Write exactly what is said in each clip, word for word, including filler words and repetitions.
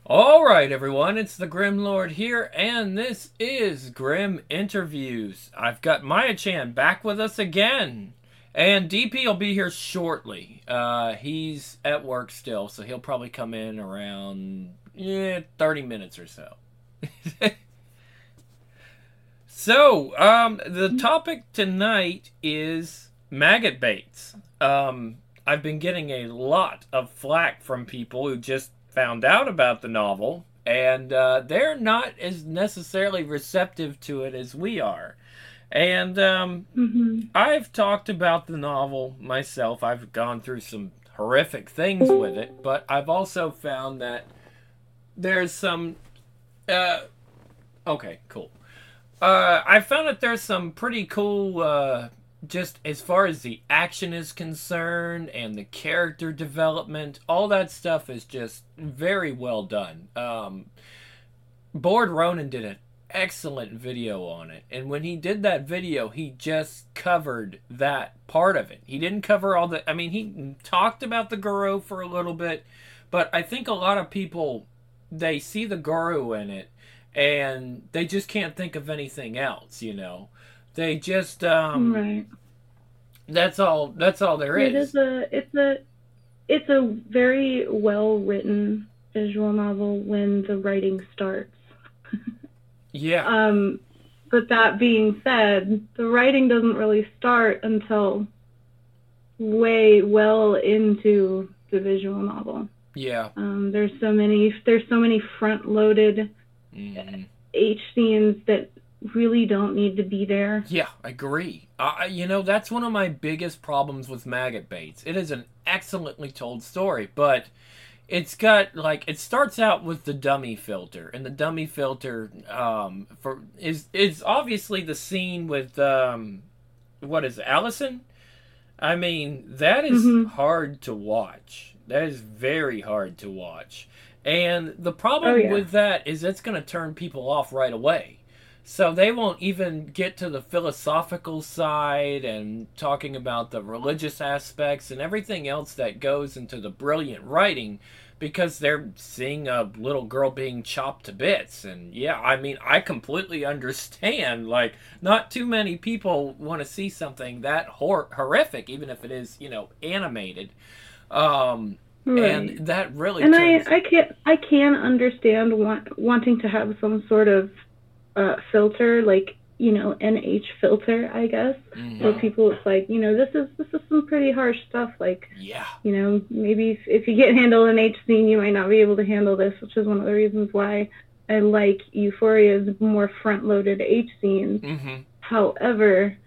All right, everyone, it's the Grim Lord here, and this is Grim Interviews. I've got Maya Chan back with us again, and D P will be here shortly. Uh, he's at work still, so he'll probably come in around yeah, thirty minutes or so. So, um, the topic tonight is maggot baits. Um, I've been getting a lot of flack from people who just found out about the novel, and uh, they're not as necessarily receptive to it as we are. And um, hmm I've talked about the novel myself. I've gone through some horrific things with it, but I've also found that there's some. Uh, okay, cool. Uh, I found that there's some pretty cool, uh, just as far as the action is concerned and the character development, all that stuff is just very well done. Um, Board Ronan did an excellent video on it, and when he did that video, he just covered that part of it. He didn't cover all the. I mean, he talked about the Guru for a little bit, but I think a lot of people they see the Guru in it and they just can't think of anything else, you know. They just um Right. that's all that's all there It is. is a it's a it's a very well written visual novel when the writing starts. Yeah. Um, but that being said, the writing doesn't really start until way well into the visual novel. Yeah. Um, there's so many there's so many front loaded Mm. H scenes that really don't need to be there. Yeah, I agree. Uh, you know, that's one of my biggest problems with Maggot Baits. It is an excellently told story, but it's got like it starts out with the dummy filter, and the dummy filter um for is is obviously the scene with um what is it, Allison? I mean, that is hmm hard to watch. That is very hard to watch. And the Oh problem yeah. with that is it's going to turn people off right away. So they won't even get to the philosophical side and talking about the religious aspects and everything else that goes into the brilliant writing because they're seeing a little girl being chopped to bits. And yeah, I mean, I completely understand. Like, not too many people want to see something that hor- horrific, even if it is, you know, animated. Um, and Right. that really And I turns. I can I can understand want, wanting to have some sort of uh, filter, like you know N H filter, I guess, where Hmm. people it's like you know this is this is some pretty harsh stuff. Like Yeah. you know maybe if, if you can't handle an H scene, you might not be able to handle this, which is one of the reasons why I like Euphoria's more front loaded H scenes. Hmm. However,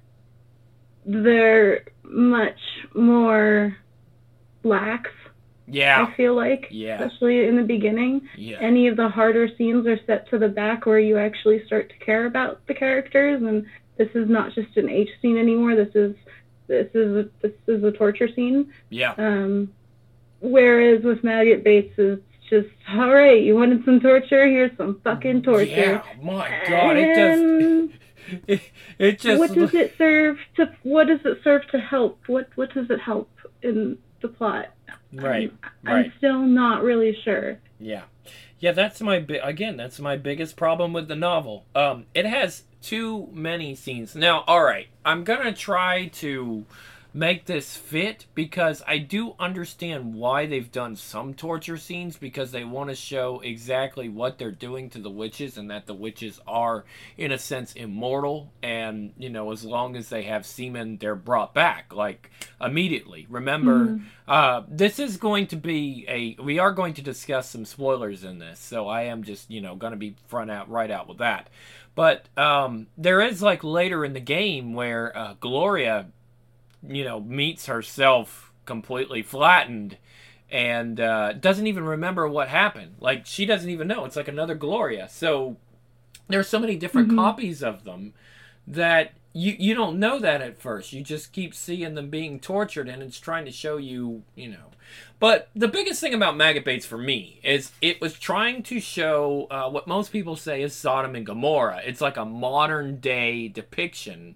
they're much more lax, Yeah. I feel like, Yeah. especially in the beginning. Yeah. Any of the harder scenes are set to the back where you actually start to care about the characters, and this is not just an H scene anymore. This is this is a, this is a torture scene. Yeah. Um, whereas with Maggot Bates, it's just all right. You wanted some torture? Here's some fucking torture. Yeah. My God, it does. And It, it just. what does it serve to? What does it serve to help? What what does it help in the plot? Right. I'm Right. I'm still not really sure. Yeah. Yeah, that's my bi- again, that's my biggest problem with the novel. Um it has too many scenes. Now, all right, I'm going to try to make this fit because I do understand why they've done some torture scenes because they want to show exactly what they're doing to the witches and that the witches are in a sense immortal and, you know, as long as they have semen they're brought back like immediately. Remember, Mm-hmm. uh, this is going to be a. We are going to discuss some spoilers in this, so I am just you know going to be front out right out with that. But um, there is like later in the game where uh, Gloria, you know, meets herself completely flattened and uh, doesn't even remember what happened. Like she doesn't even know. It's like another Gloria. So there's so many different Mm-hmm. copies of them that you you don't know that at first. You just keep seeing them being tortured, and it's trying to show you, you know. But the biggest thing about Maggot Bates for me is it was trying to show uh, what most people say is Sodom and Gomorrah. It's like a modern day depiction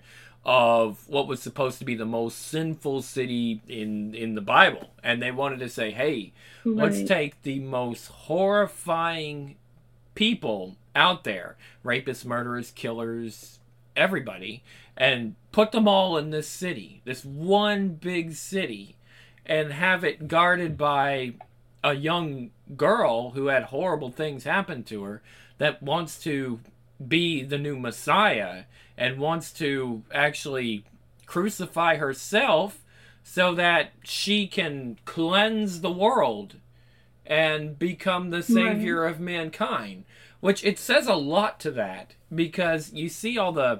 of what was supposed to be the most sinful city in in the Bible, and they wanted to say, hey, let's Right. take the most horrifying people out there, rapists, murderers, killers, everybody, and put them all in this city, this one big city, and have it guarded by a young girl who had horrible things happen to her that wants to be the new Messiah and wants to actually crucify herself so that she can cleanse the world and become the Right. savior of mankind. Which it says a lot to that because you see all the.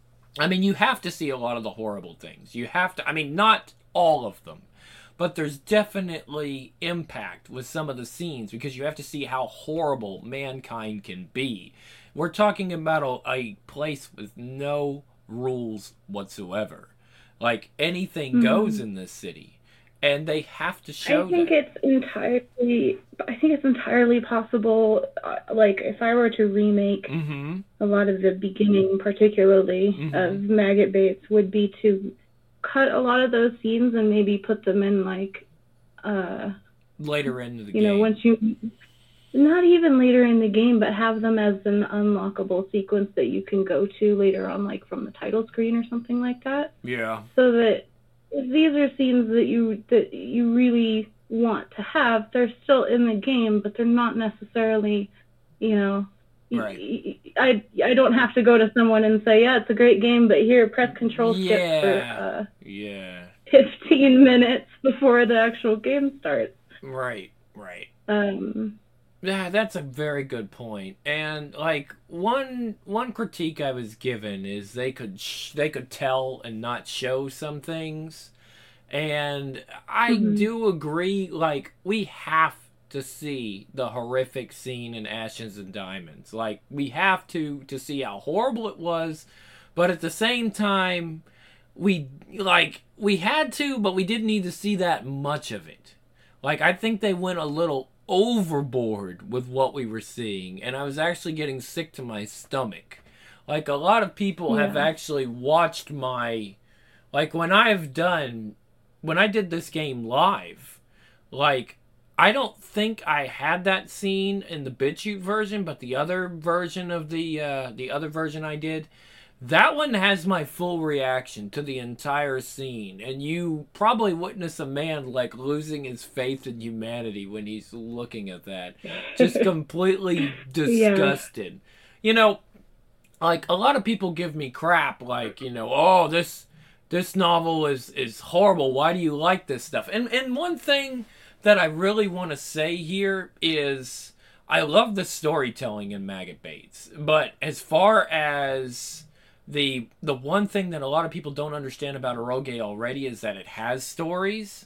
I mean, you have to see a lot of the horrible things. You have to. I mean, not all of them, but there's definitely impact with some of the scenes because you have to see how horrible mankind can be. We're talking about a, a place with no rules whatsoever. Like anything goes Mhm. in this city, and they have to I show think that. it's entirely. I think it's entirely possible. Uh, like, if I were to remake Mm-hmm. a lot of the beginning, particularly Mm-hmm. of Maggot Baits, would be to cut a lot of those scenes and maybe put them in like, uh, Later into the you know, game. once you, not even later in the game, but have them as an unlockable sequence that you can go to later on, like from the title screen or something like that. Yeah. So that if these are scenes that you that you really want to have, they're still in the game, but they're not necessarily, you know, Right. I I don't have to go to someone and say, yeah, it's a great game, but here, press control skip for Yeah. uh, Yeah. fifteen minutes before the actual game starts. Right. Right. Um, Yeah, that's a very good point. And like one one critique I was given is they could sh- they could tell and not show some things. And I mm-hmm. do agree like we have to see the horrific scene in Ashes and Diamonds. Like we have to to see how horrible it was, but at the same time we like we had to, but we didn't need to see that much of it. Like I think they went a little overboard with what we were seeing, and I was actually getting sick to my stomach. Like a lot of people have Yeah. actually watched my like when I've done when I did this game live, like I don't think I had that scene in the BitChute version, but the other version of the uh, the other version I did, that one has my full reaction to the entire scene, and you probably witness a man like losing his faith in humanity when he's looking at that, just completely Yeah. disgusted. You know, like a lot of people give me crap, like you know, oh this this novel is is horrible. Why do you like this stuff? And and one thing that I really want to say here is I love the storytelling in Maggot Baits, but as far as the the one thing that a lot of people don't understand about Eroge already is that it has stories,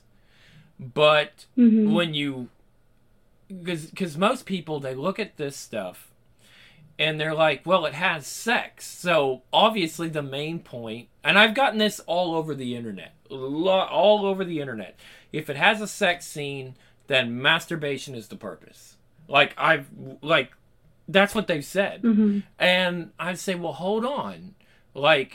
but Mm-hmm. when you because because most people they look at this stuff and they're like, well, it has sex. So obviously the main point, and I've gotten this all over the internet, all over the internet. If it has a sex scene, then masturbation is the purpose. Like I've like that's what they've said. Mm-hmm. And I say, well, hold on. Like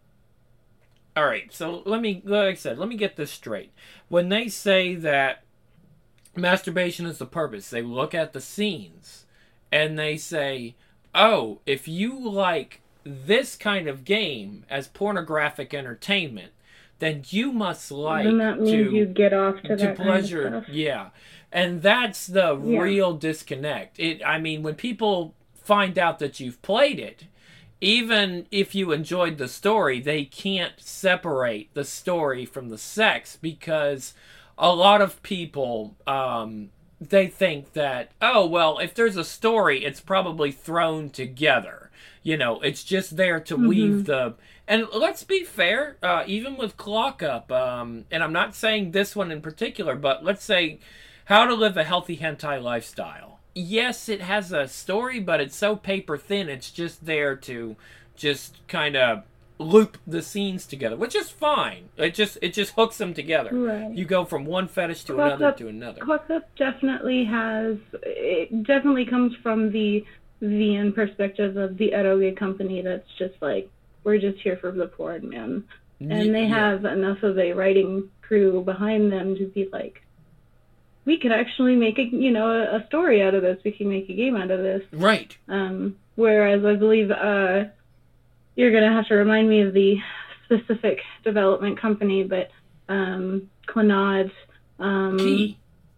all right, so let me like I said, let me get this straight. When they say that masturbation is the purpose, they look at the scenes and they say, oh, if you like this kind of game as pornographic entertainment, then you must Then like that means you to get off to to that kind of pleasure, stuff. yeah. And that's the Yeah. real disconnect. It I mean, when people find out that you've played it, even if you enjoyed the story, they can't separate the story from the sex because a lot of people um, they think that oh well if there's a story it's probably thrown together, you know, it's just there to Mm-hmm. weave the and let's be fair, uh, even with Clock Up, um, and I'm not saying this one in particular, but let's say How to Live a Healthy Hentai Lifestyle. Yes, it has a story, but it's so paper thin, it's just there to just kind of loop the scenes together, which is fine. It just it just hooks them together. Right. You go from one fetish to Clock another Up, to another. Clock Up definitely has, it definitely comes from the V N perspective of the eroge company that's just like, we're just here for the porn, man. N- And they yeah. have enough of a writing crew behind them to be like, we could actually make a you know a, a story out of this. We can make a game out of this. Right. Um, whereas I believe uh, you're gonna have to remind me of the specific development company, but um, Clannad, um, Key.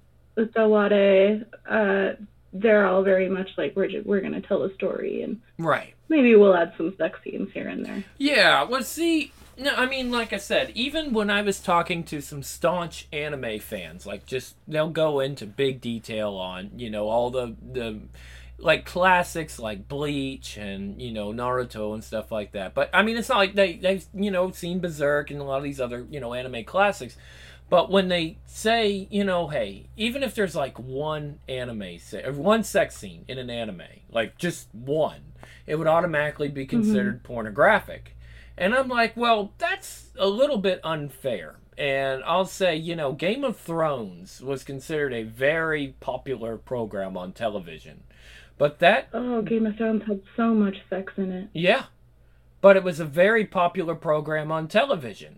Utawade, uh, they're all very much like we're ju- we're gonna tell a story, and Right. maybe we'll add some sex scenes here and there. Yeah, well, see, no, I mean, like I said, even when I was talking to some staunch anime fans, like, just, they'll go into big detail on, you know, all the, the, like, classics like Bleach and, you know, Naruto and stuff like that. But, I mean, it's not like they, they've, you know, seen Berserk and a lot of these other, you know, anime classics. But when they say, you know, hey, even if there's like one anime, se- or one sex scene in an anime, like just one, it would automatically be considered mm-hmm. pornographic. And I'm like, well, that's a little bit unfair. And I'll say, you know, Game of Thrones was considered a very popular program on television. But that... Oh, Game of Thrones had so much sex in it. Yeah. But it was a very popular program on television.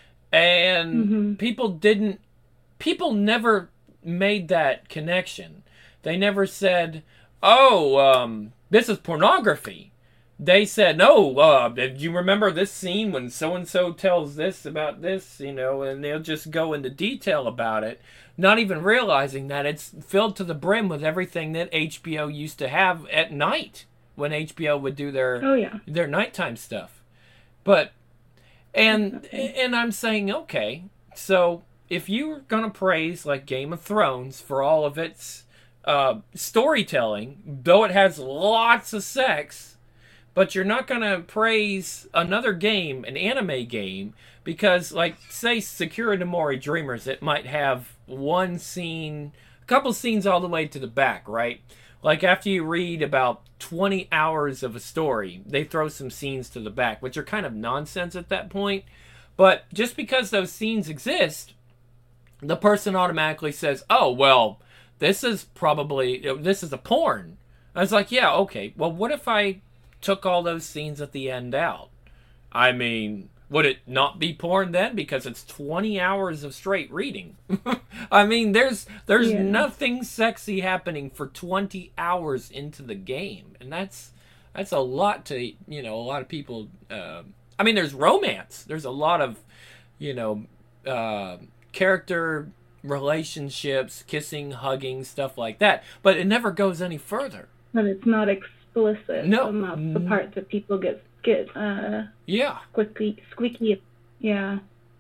And mm-hmm. people didn't, people never made that connection. They never said, oh, um, this is pornography. They said, no, uh, do you remember this scene when so-and-so tells this about this, you know, and they'll just go into detail about it, not even realizing that it's filled to the brim with everything that H B O used to have at night when H B O would do their, oh, yeah. their nighttime stuff. But... And and I'm saying, okay, so if you're going to praise, like, Game of Thrones for all of its uh, storytelling, though it has lots of sex, but you're not going to praise another game, an anime game, because, like, say, Sakura no Mori Dreamers, it might have one scene, a couple scenes all the way to the back, right? Like, after you read about twenty hours of a story, they throw some scenes to the back, which are kind of nonsense at that point. But just because those scenes exist, the person automatically says, oh, well, this is probably, this is a porn. I was like, yeah, okay. Well, what if I took all those scenes at the end out? I mean... Would it not be porn then? Because it's twenty hours of straight reading. I mean, there's there's yeah. nothing sexy happening for twenty hours into the game. And that's that's a lot to, you know, a lot of people... Uh, I mean, there's romance. There's a lot of, you know, uh, character relationships, kissing, hugging, stuff like that. But it never goes any further. But it's not explicit. No. And that's the part that people get... get uh yeah squeaky squeaky yeah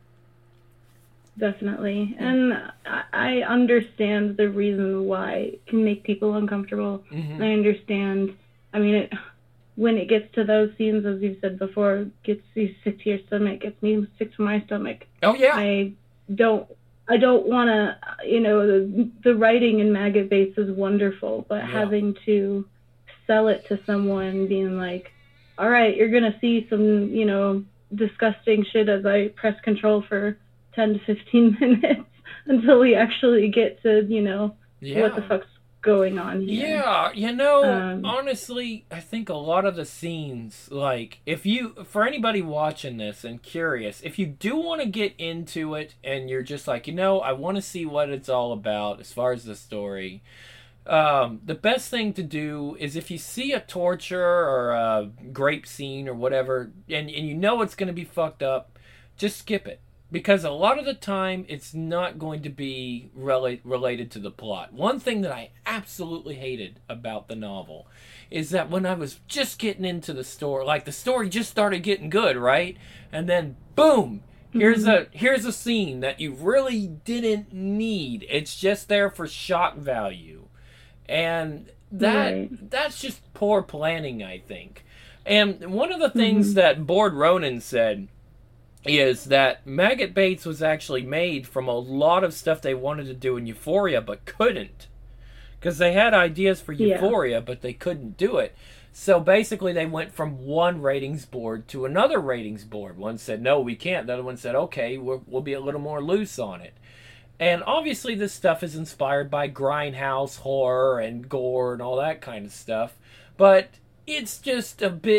definitely. And I, I understand the reason why it can make people uncomfortable. Mm-hmm. I understand. I mean, it when it gets to those scenes, as you've said before, gets you sick to your stomach, gets me sick to my stomach. Oh yeah. I don't I don't want to, you know, the, the writing in Maggot Bates is wonderful, but yeah. having to sell it to someone being like, all right, you're going to see some, you know, disgusting shit as I press control for ten to fifteen minutes until we actually get to, you know, yeah. what the fuck's going on here. Yeah, you know, Um, honestly, I think a lot of the scenes, like, if you, for anybody watching this and curious, if you do want to get into it and you're just like, you know, I want to see what it's all about as far as the story, um, the best thing to do is if you see a torture or a grape scene or whatever, and, and you know it's going to be fucked up, just skip it. Because a lot of the time, it's not going to be rela- related to the plot. One thing that I absolutely hated about the novel is that when I was just getting into the story, like the story just started getting good, right? And then, boom, here's a here's a scene that you really didn't need. It's just there for shock value. And that Right. that's just poor planning, I think. And one of the things Mhm. that Board Ronan said is that Maggot Bates was actually made from a lot of stuff they wanted to do in Euphoria but couldn't. Because they had ideas for Yeah. Euphoria, but they couldn't do it. So basically they went from one ratings board to another ratings board. One said, no, we can't. The other one said, okay, we'll, we'll be a little more loose on it. And obviously this stuff is inspired by grindhouse horror and gore and all that kind of stuff. But it's just a bit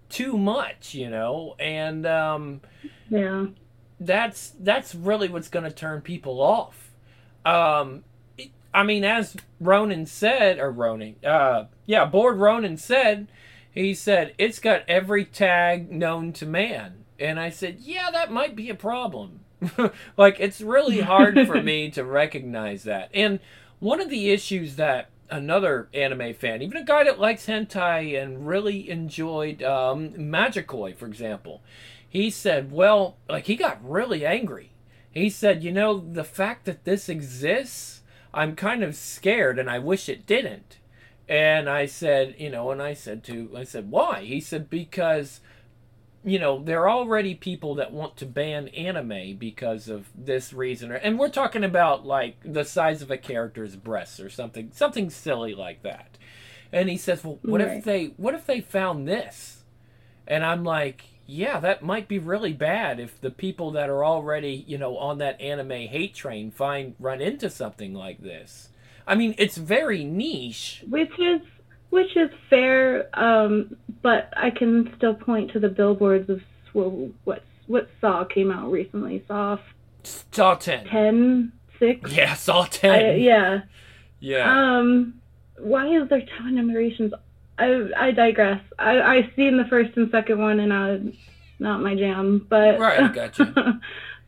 too much, you know, and um, Yeah. that's that's really what's going to turn people off. Um, I mean, as Ronan said, or Ronan, uh, yeah, Board Ronan said, he said it's got every tag known to man, and I said, yeah, that might be a problem. Like, it's really hard for me to recognize that. And one of the issues that another anime fan, even a guy that likes hentai and really enjoyed um, Magikoi, for example, he said, well, like, he got really angry. He said, you know, the fact that this exists, I'm kind of scared and I wish it didn't. And I said, you know, and I said to, I said, why? He said, because, you know, there are already people that want to ban anime because of this reason. And we're talking about, like, the size of a character's breasts or something, something silly like that. And he says, well, what Right. if they, what if they found this? And I'm like, yeah, that might be really bad if the people that are already, you know, on that anime hate train find run into something like this. I mean, it's very niche. Which is which is fair, um, but I can still point to the billboards of what what, what Saw came out recently. Saw Saw ten. ten, six. Yeah, Saw I, ten. yeah. Yeah. Um, why is there time numerations? I I digress. I I seen the first and second one, and I not my jam. But Right, I gotcha.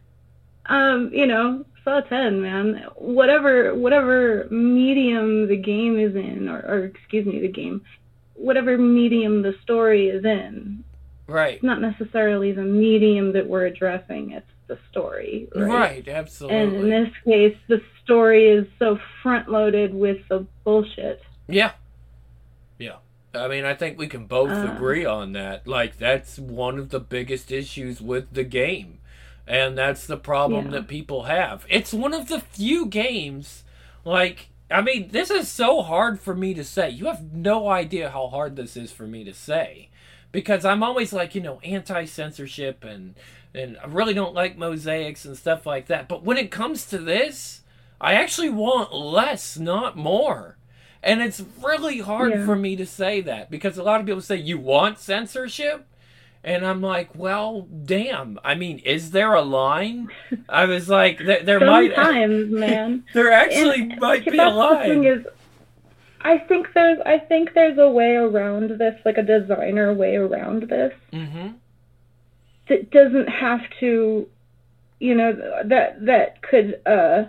um, you know, Saw ten, man. Whatever whatever medium the game is in, or, or excuse me, the game, whatever medium the story is in, Right. it's not necessarily the medium that we're addressing. It's the story, right? Right, absolutely. And in this case, the story is so front loaded with the bullshit. Yeah. Yeah. I mean, I think we can both Uh, agree on that. Like, that's one of the biggest issues with the game. And that's the problem Yeah. that people have. It's one of the few games, like, I mean, this is so hard for me to say. You have no idea how hard this is for me to say. Because I'm always like, you know, anti-censorship and, and I really don't like mosaics and stuff like that. But when it comes to this, I actually want less, not more. And it's really hard Yeah. for me to say that because a lot of people say, you want censorship? And I'm like, well, damn. I mean, is there a line? I was like, there, there might. Sometimes, man. There actually And might be a that's the thing line. is, I think there's I think there's a way around this, like a designer way around this. Mm-hmm. That doesn't have to, you know, that that could uh,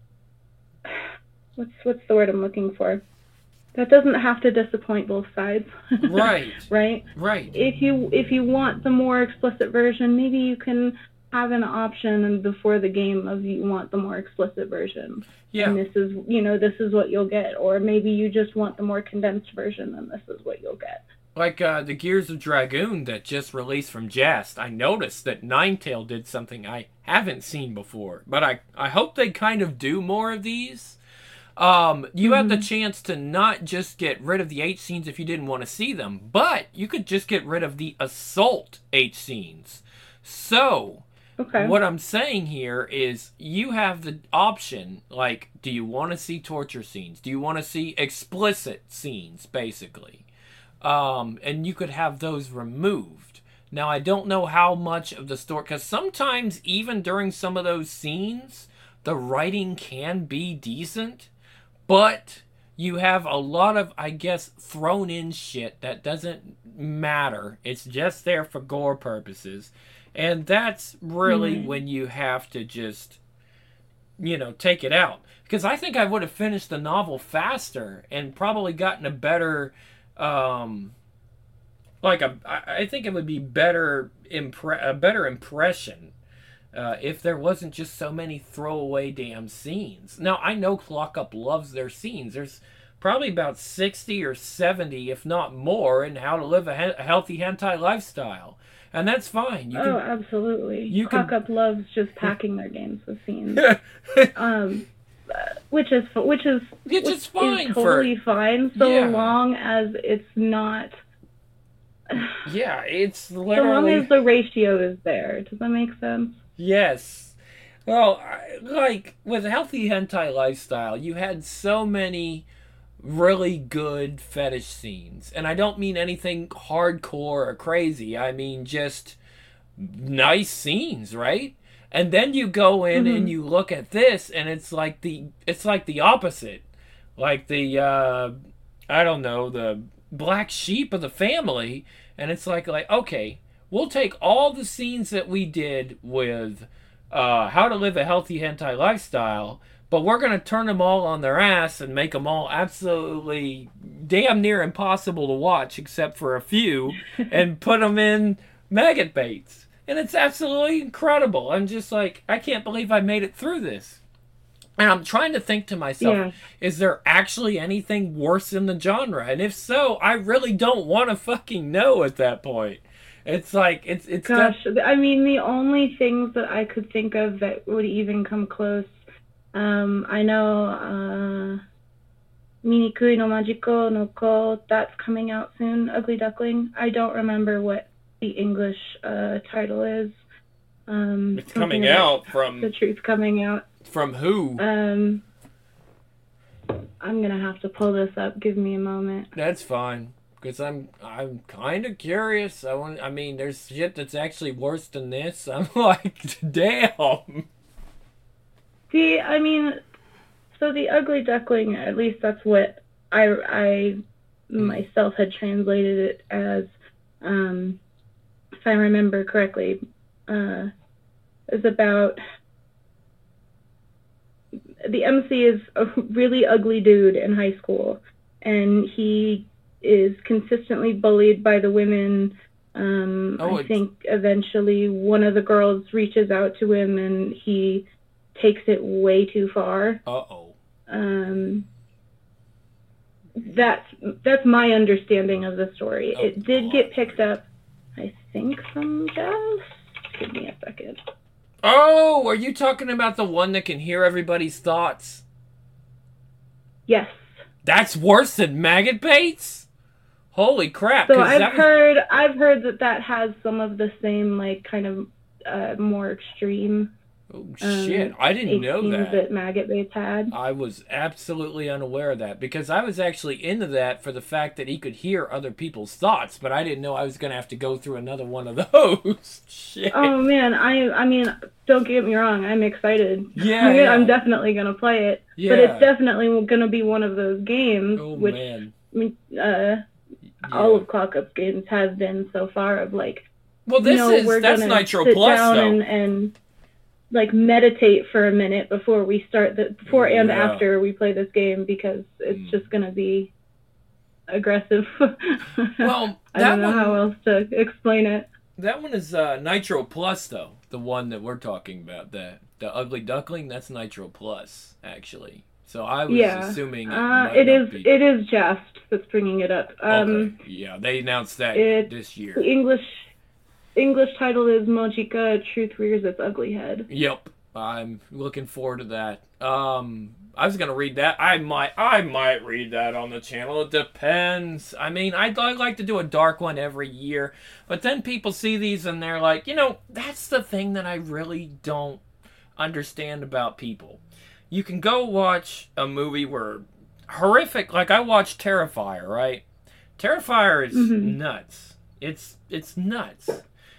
what's what's the word I'm looking for? That doesn't have to disappoint both sides. Right. Right? Right. If you if you want the more explicit version, maybe you can have an option before the game of you want the more explicit version. Yeah. And this is, you know, this is what you'll get. Or maybe you just want the more condensed version and this is what you'll get. Like uh, the Gears of Dragoon that just released from Jest, I noticed that Ninetale did something I haven't seen before. But I, I hope they kind of do more of these. Um, you Mm-hmm. have the chance to not just get rid of the H scenes if you didn't want to see them, but you could just get rid of the assault H scenes. So, Okay. what I'm saying here is you have the option, like, do you want to see torture scenes? Do you want to see explicit scenes, basically? Um, and you could have those removed. Now, I don't know how much of the story, because sometimes even during some of those scenes, the writing can be decent, but you have a lot of, I guess, thrown in shit that doesn't matter. It's just there for gore purposes. And that's really Right. when you have to just, you know, take it out. Because I think I would have finished the novel faster and probably gotten a better, um, like a, I I think it would be better, impre- a better impression uh, if there wasn't just so many throwaway damn scenes. Now, I know Clock Up loves their scenes. There's probably about sixty or seventy, if not more, in How to Live a, he- a Healthy Hentai Lifestyle. And that's fine. You Oh, absolutely. you Cock can- Up loves just packing their games with scenes. can... um, uh, which is which is Which which is fine for- totally fine so Yeah. long as it's not. yeah, it's So long literally... as the ratio is there. Does that make sense? Yes. Well, I- like, with Healthy Hentai Lifestyle, you had so many really good fetish scenes. And I don't mean anything hardcore or crazy. I mean just nice scenes, right? And then you go in Mm-hmm. and you look at this and it's like the it's like the opposite. Like the uh I don't know, the black sheep of the family, and it's like like okay, we'll take all the scenes that we did with uh how to live a healthy hentai lifestyle, but we're going to turn them all on their ass and make them all absolutely damn near impossible to watch except for a few and put them in maggot baits. And it's absolutely incredible. I'm just like, I can't believe I made it through this. And I'm trying to think to myself, Yeah. is there actually anything worse in the genre? And if so, I really don't want to fucking know at that point. It's like, it's, it's, Gosh, I mean, the only things that I could think of that would even come close, um, I know, uh, Minikui no Majiko no Ko, that's coming out soon, Ugly Duckling. I don't remember what the English uh, title is. Um, it's something coming about out from, The Truth Coming Out. from who? Um, I'm gonna have to pull this up. Give me a moment. That's fine. Because I'm I'm kind of curious. I want. I mean, there's shit that's actually worse than this. I'm like, damn. See, I mean, so the Ugly Duckling, at least that's what I, I myself had translated it as, um, if I remember correctly, uh, is about, the M C is a really ugly dude in high school, and he is consistently bullied by the women. Um, Oh, I it's- think eventually one of the girls reaches out to him, and he takes it way too far. Uh-oh. Um, that's that's my understanding of the story. Oh, it did God. get picked up, I think, from Jazz. Give me a second. Oh, are you talking about the one that can hear everybody's thoughts? Yes. That's worse than maggot baits? Holy crap. So 'cause I've that was- heard I've heard that that has some of the same, like, kind of uh, more extreme Oh, um, shit. I didn't know scenes that. that Maggot Baits had. I was absolutely unaware of that because I was actually into that for the fact that he could hear other people's thoughts, but I didn't know I was going to have to go through another one of those. Shit. Oh man, I I mean, don't get me wrong, I'm excited. Yeah, I mean, yeah. I'm definitely gonna play it, Yeah. but it's definitely gonna be one of those games Oh, which man. I mean, uh, Yeah. all of Clock Up's games have been so far of like, Well, this you know, is, we're that's gonna Nitro sit Plus, down though. and, and like meditate for a minute before we start the before and Yeah. after we play this game because it's Mm. just gonna be aggressive. Well, I that don't know one, how else to explain it. that one is uh, Nitro Plus, though. The one that we're talking about, the the Ugly Duckling, that's Nitro Plus, actually. So I was Yeah, assuming it, uh, might it not is be. it is Just that's bringing it up. Um, Okay. Yeah, they announced that it- this the year. English English title is Mojika Truth Rears Its Ugly Head. Yep, I'm looking forward to that. Um, I was gonna read that. I might, I might read that on the channel. It depends. I mean, I'd, I'd like to do a dark one every year, but then people see these and they're like, you know, that's the thing that I really don't understand about people. You can go watch a movie where horrific, like I watched Terrifier, right? Terrifier is Mhm. nuts. It's it's nuts.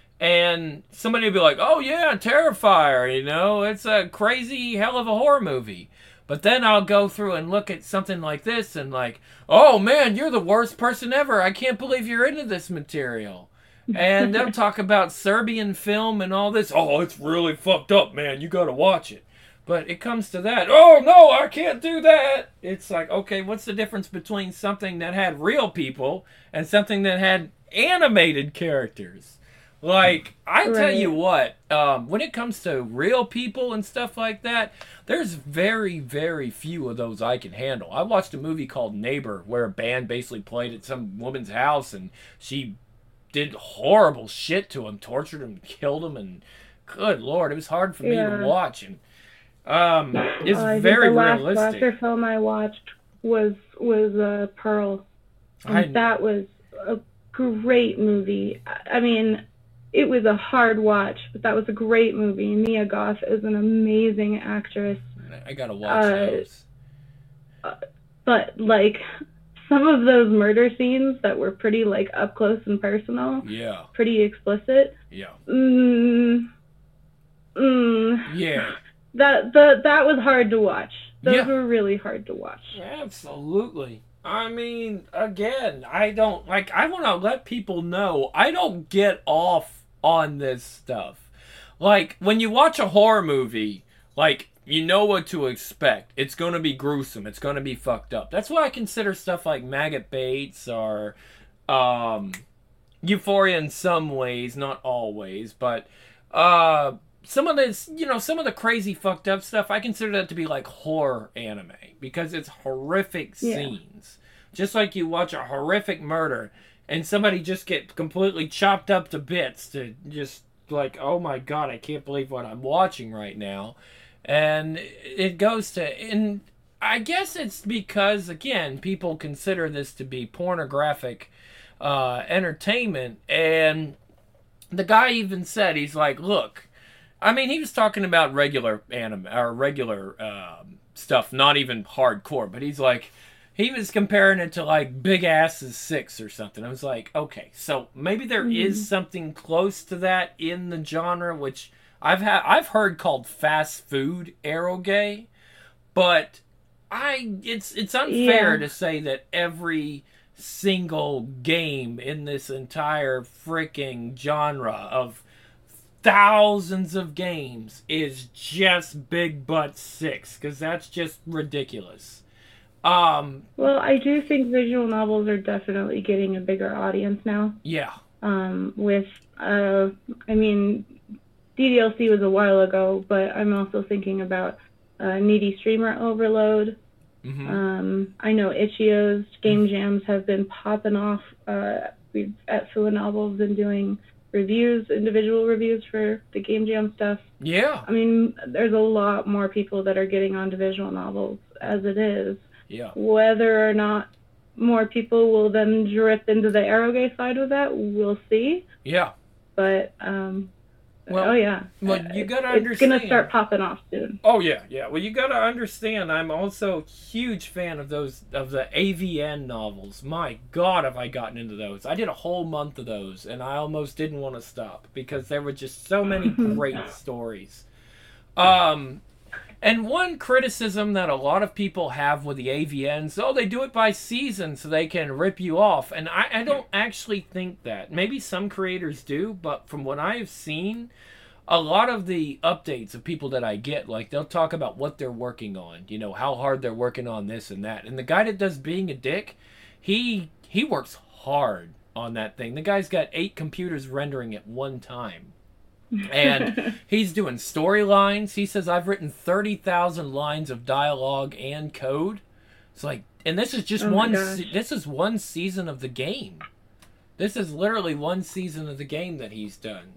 And somebody would be like, oh yeah, Terrifier, you know, it's a crazy hell of a horror movie. But then I'll go through and look at something like this and like, oh man, you're the worst person ever. I can't believe you're into this material. And they'll talk about Serbian film and all this. Oh, it's really fucked up, man. You gotta watch it. But it comes to that. Oh no, I can't do that. It's like, okay, what's the difference between something that had real people and something that had animated characters? Like, I tell Right. you what, um, when it comes to real people and stuff like that, there's very, very few of those I can handle. I watched a movie called Neighbor where a band basically played at some woman's house and she did horrible shit to him, tortured him, killed him, and good lord, it was hard for me Yeah. to watch. And um, it's Uh, I think very the last realistic. slasher film I watched was was uh, Pearl, and I- that was a great movie. I I mean, it was a hard watch, but that was a great movie. Mia Goth is an amazing actress. I gotta watch uh, those. but like some of those murder scenes that were pretty like up close and personal, yeah, pretty explicit. yeah, Mm, mm, yeah. that the that was hard to watch. Those Yeah. were really hard to watch. Absolutely. I mean, again, I don't like. I want to let people know I don't get off on this stuff. Like when you watch a horror movie, like you know what to expect. It's going to be gruesome. It's going to be fucked up. That's why I consider stuff like Maggot Bates or um, Euphoria in some ways, not always, but uh, some of this, you know, some of the crazy fucked up stuff. I consider that to be like horror anime because it's horrific Yeah. scenes. Just like you watch a horrific murder and somebody just get completely chopped up to bits to just like, oh my god, I can't believe what I'm watching right now. And it goes to, and I guess it's because, again, people consider this to be pornographic uh, entertainment. And the guy even said, he's like, look, I mean, he was talking about regular anime, or regular um, stuff, not even hardcore, but he's like, he was comparing it to like Big Ass's Six or something. I was like, okay, so maybe there Mhm. is something close to that in the genre, which I've had, I've heard called fast food eroge, but I, it's it's unfair Yeah. to say that every single game in this entire freaking genre of thousands of games is just Big Butt Six, because that's just ridiculous. Um, Well, I do think visual novels are definitely getting a bigger audience now. yeah, Um, with, uh, I mean, D D L C was a while ago, but I'm also thinking about uh, Needy Streamer Overload. hmm Um, I know Itch.io's game jams have been popping off. Uh, we've at Fua Novels been doing reviews, individual reviews for the game jam stuff. yeah, I mean, there's a lot more people that are getting onto visual novels as it is. yeah. Whether or not more people will then drip into the eroge side of that, we'll see. Yeah. But um, Well, oh yeah, well, you gotta it's gonna understand. start popping off soon. Oh yeah, yeah. Well, you gotta understand. I'm also a huge fan of those of the A V N novels. My God, have I gotten into those? I did a whole month of those, and I almost didn't want to stop because there were just so many great stories. Um, and one criticism that a lot of people have with the A V Ns, oh, they do it by season so they can rip you off. And I, I don't actually think that. Maybe some creators do, but from what I've seen, a lot of the updates of people that I get, like, they'll talk about what they're working on, you know, how hard they're working on this and that. And the guy that does Being a Dick, he he works hard on that thing. The guy's got eight computers rendering at one time. And he's doing storylines. He says, I've written thirty thousand lines of dialogue and code. It's like, and this is just Oh my one, gosh. se- this is one season of the game. This is literally one season of the game that he's done.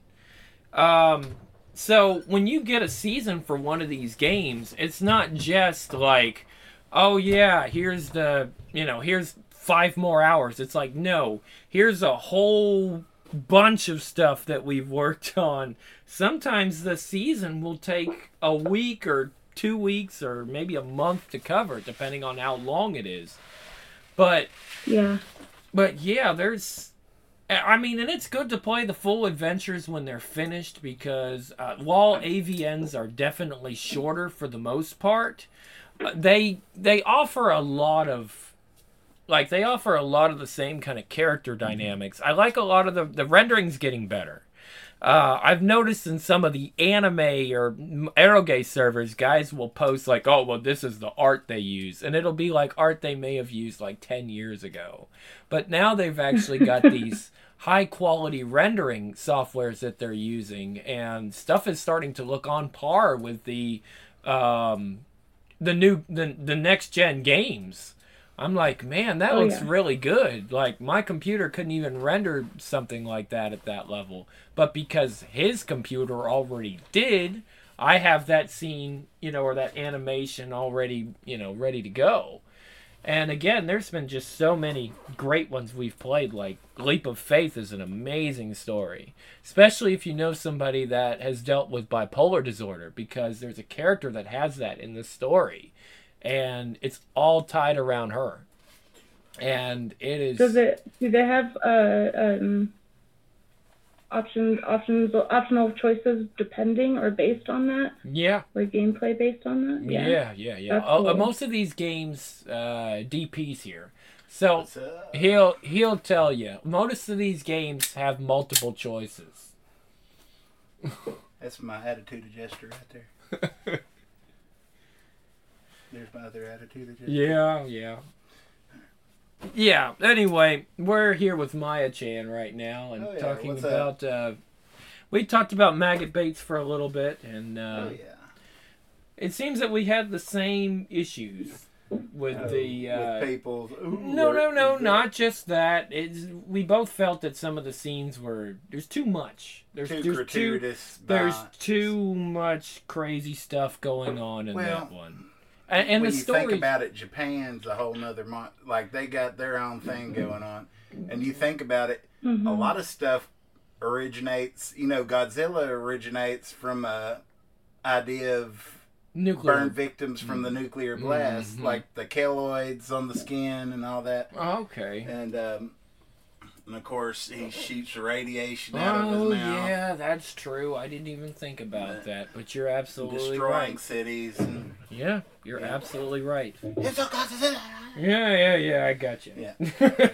Um, so when you get a season for one of these games, it's not just like, oh yeah, here's the, you know, here's five more hours. It's like, no, here's a whole bunch of stuff that we've worked on. Sometimes the season will take a week or two weeks or maybe a month to cover, depending on how long it is. But Yeah. but yeah, there's, I mean, and it's good to play the full adventures when they're finished because uh, while A V Ns are definitely shorter for the most part, uh, they they offer a lot of, like, they offer a lot of the same kind of character dynamics. I like a lot of the, the rendering's getting better. Uh, I've noticed in some of the anime or eroge servers, guys will post like, oh, well, this is the art they use. And it'll be like art they may have used like ten years ago. But now they've actually got these high quality rendering softwares that they're using. And stuff is starting to look on par with the um, the new, the, the next gen games. I'm like, man, that Oh, looks yeah. really good. Like, my computer couldn't even render something like that at that level. But because his computer already did, I have that scene, you know, or that animation already, you know, ready to go. And again, there's been just so many great ones we've played. Like, Leap of Faith is an amazing story. Especially if you know somebody that has dealt with bipolar disorder, because there's a character that has that in the story. and it's all tied around her. And it is. Does it? Do they have uh, um, options, options, optional choices depending or based on that? Yeah. Like gameplay based on that? Yeah, yeah, yeah. yeah. Cool. Uh, most of these games, uh, D P's here, so he'll he'll tell you. Most of these games have multiple choices. That's my attitude adjuster right there. There's my other attitude adjuster. Yeah, yeah. Yeah, anyway, we're here with Maya Chan right now and oh, yeah. talking What's about, uh, we talked about maggot baits for a little bit, and uh, oh, yeah. it seems that we had the same issues with oh, the... Uh, with people. Ooh, no, no, no, not just that. It's, we both felt that some of the scenes were, there's too much. There's too there's gratuitous. Too, there's too much crazy stuff going on in well, that one. And, and when the you story, think about it, Japan's a whole nother mon- like they got their own thing going on, and you think about it, mm-hmm. a lot of stuff originates. You know, Godzilla originates from a idea of nuclear burn victims from the nuclear blast, mm-hmm. like the keloids on the skin and all that. Okay. And um, and of course he shoots radiation out oh, of his mouth. yeah, that's true. I didn't even think about But that, but you're absolutely destroying right. cities. And, Yeah, you're yeah. absolutely right. It's a Godzilla. Yeah, yeah, yeah, I got you. Yeah.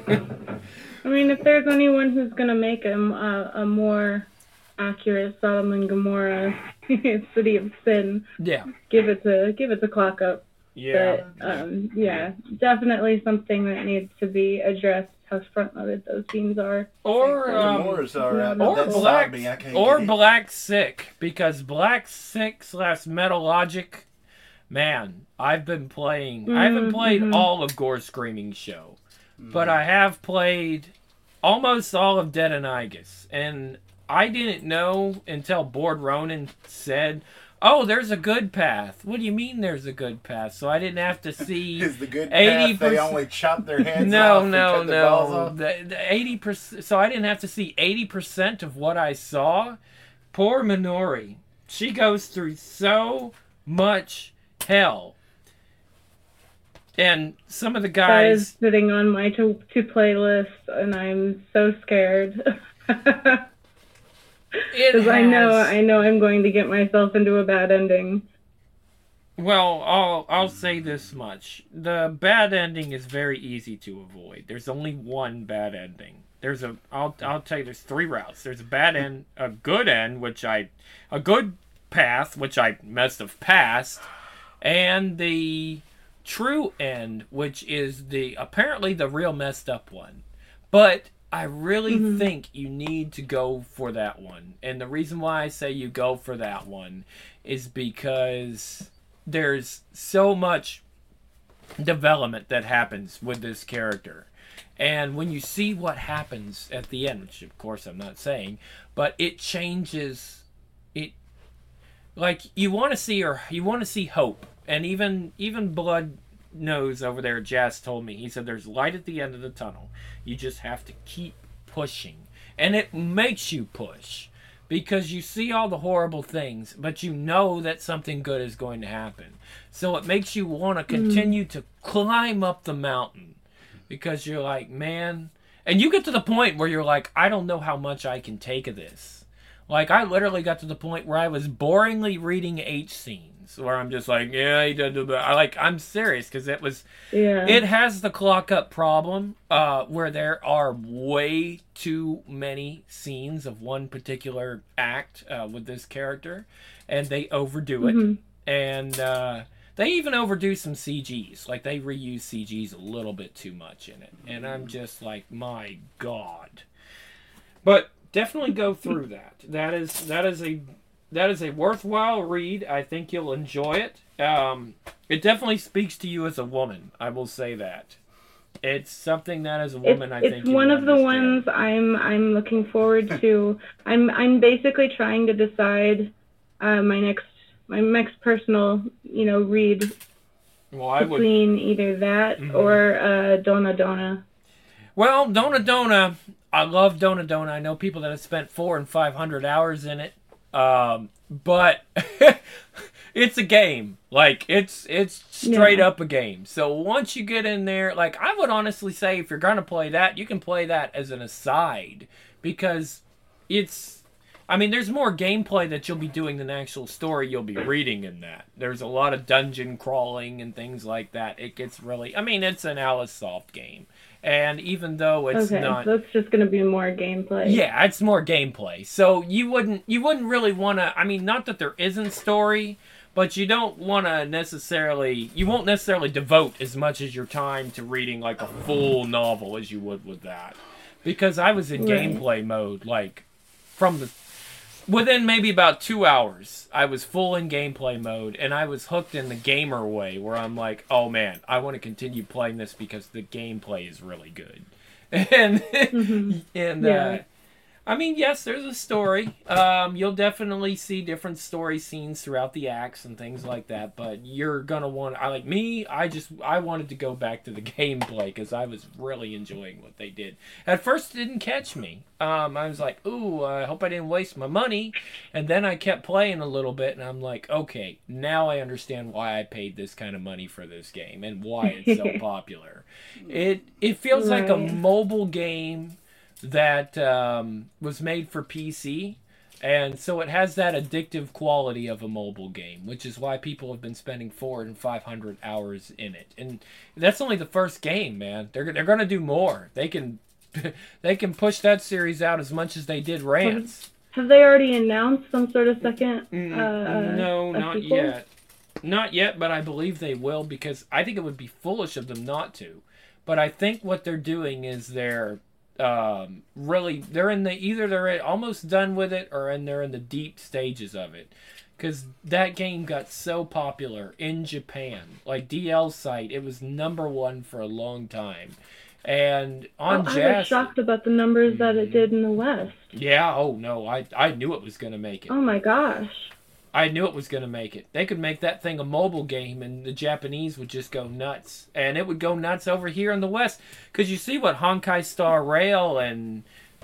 I mean, if there's anyone who's gonna make a, a, a more accurate Sodom and Gomorrah City of Sin, yeah. give it to give it to Clock Up. Yeah. But um, yeah, definitely something that needs to be addressed. How front loaded those scenes are. Or um, Gamora's all right, or but that black sobbing, I can't or get it. Black Sick, because Black Sick slash Metal Logic, man, I've been playing. Mm-hmm. I haven't played all of Gore Screaming Show, Mm. but I have played almost all of Dead and Igus, and I didn't know until Board Ronin said, "Oh, there's a good path." What do you mean there's a good path? So I didn't have to see. Is the good eighty path they percent only chop their heads no, off and no, cut the balls no. off? The, the eighty percent. So I didn't have to see eighty percent of what I saw. Poor Minori. She goes through so much hell. And some of the That is guys. sitting on my to to play list, and I'm so scared. It Because I know has- I know I'm going to get myself into a bad ending. Well, I'll I'll say this much: the bad ending is very easy to avoid. There's only one bad ending. There's a I'll I'll tell you there's three routes. There's a bad end, a good end, which I a good path, which I must have passed, and the true end, which is the apparently the real messed up one. But I really Mhm. think you need to go for that one. And the reason why I say you go for that one is because there's so much development that happens with this character. And when you see what happens at the end, which of course I'm not saying, but it changes it. Like, you want to see her, you want to see hope. And even even Blood Nose over there, Jazz told me, he said there's light at the end of the tunnel. You just have to keep pushing. And it makes you push. Because you see all the horrible things, but you know that something good is going to happen. So it makes you want to continue mm. to climb up the mountain. Because you're like, man... And you get to the point where you're like, I don't know how much I can take of this. Like, I literally got to the point where I was boringly reading H scenes. Where I'm just like, yeah, he did do that. I like, I'm serious, because it was... Yeah. It has the clock up problem, uh, where there are way too many scenes of one particular act uh, with this character, and they overdo it. Mm-hmm. And uh, they even overdo some C Gs. Like, they reuse C Gs a little bit too much in it. And I'm just like, my God. But definitely go through that. That is that is a that is a worthwhile read. I think you'll enjoy it. Um, it definitely speaks to you as a woman. I will say that. It's something that as a woman, it's, I it's think it's one of the understand. ones I'm I'm looking forward to. I'm I'm basically trying to decide uh, my next my next personal you know read Well, I would. between either that Mhm. or uh, Dona Dona. Well, Dona Dona, I love Dona Dona. I know people that have spent four and five hundred hours in it. Um, but it's a game. Like, it's it's straight Yeah. up a game. So once you get in there, like, I would honestly say if you're going to play that, you can play that as an aside. Because it's, I mean, there's more gameplay that you'll be doing than actual story you'll be reading in that. There's a lot of dungeon crawling and things like that. It gets really, I mean, it's an Alice Soft game. And even though it's okay, not... so it's just going to be more gameplay. Yeah, it's more gameplay. So you wouldn't you wouldn't really want to, I mean, not that there isn't story, but you don't want to necessarily, you won't necessarily devote as much as your time to reading like a full novel as you would with that. Because I was in Right. gameplay mode, like, from the, within maybe about two hours, I was full in gameplay mode, and I was hooked in the gamer way, where I'm like, oh man, I want to continue playing this because the gameplay is really good. And, Mhm. and Yeah. uh, I mean, yes, there's a story. Um, you'll definitely see different story scenes throughout the acts and things like that. But you're gonna want. I like me. I just I wanted to go back to the gameplay because I was really enjoying what they did. At first, it didn't catch me. Um, I was like, "Ooh, I hope I didn't waste my money." And then I kept playing a little bit, and I'm like, "Okay, now I understand why I paid this kind of money for this game and why it's so popular." It it feels like a Right. mobile game that um, was made for P C, and so it has that addictive quality of a mobile game, which is why people have been spending four and five hundred hours in it. And that's only the first game, man. They're they're gonna do more. They can they can push that series out as much as they did Rants. Have they already announced some sort of second? Mm, uh, no, a not sequel? yet. Not yet, but I believe they will because I think it would be foolish of them not to. But I think what they're doing is they're um, really they're in the either they're almost done with it or and they're in the deep stages of it because that game got so popular in Japan. Like D L's site, it was number one for a long time. And on Oh, I Jazz, was shocked about the numbers that it did in the West. yeah, oh no, I I knew it was gonna make it. Oh my gosh. I knew it was going to make it. They could make that thing a mobile game, and the Japanese would just go nuts. And it would go nuts over here in the West. Because you see what Honkai Star Rail and,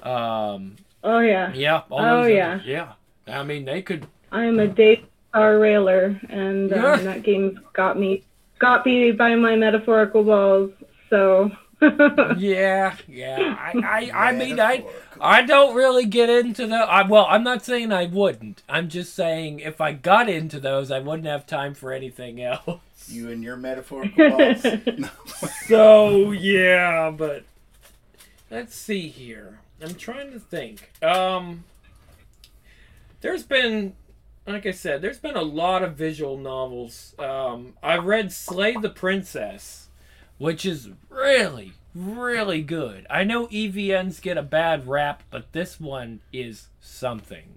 um, Oh yeah. yeah. All Oh, those yeah. other- yeah. I mean, they could, I am a Dave Star Railer, and um, Yeah. that game got me got me by my metaphorical balls. So. yeah, yeah. I, I, I mean, I, Metaphorical. I don't really get into the. I, well, I'm not saying I wouldn't. I'm just saying if I got into those, I wouldn't have time for anything else. You and your metaphorical balls. No. So yeah, but let's see here. I'm trying to think. Um, there's been, like I said, there's been a lot of visual novels. Um, I read Slay the Princess, which is really, really good. I know E V Ns get a bad rap, but this one is something.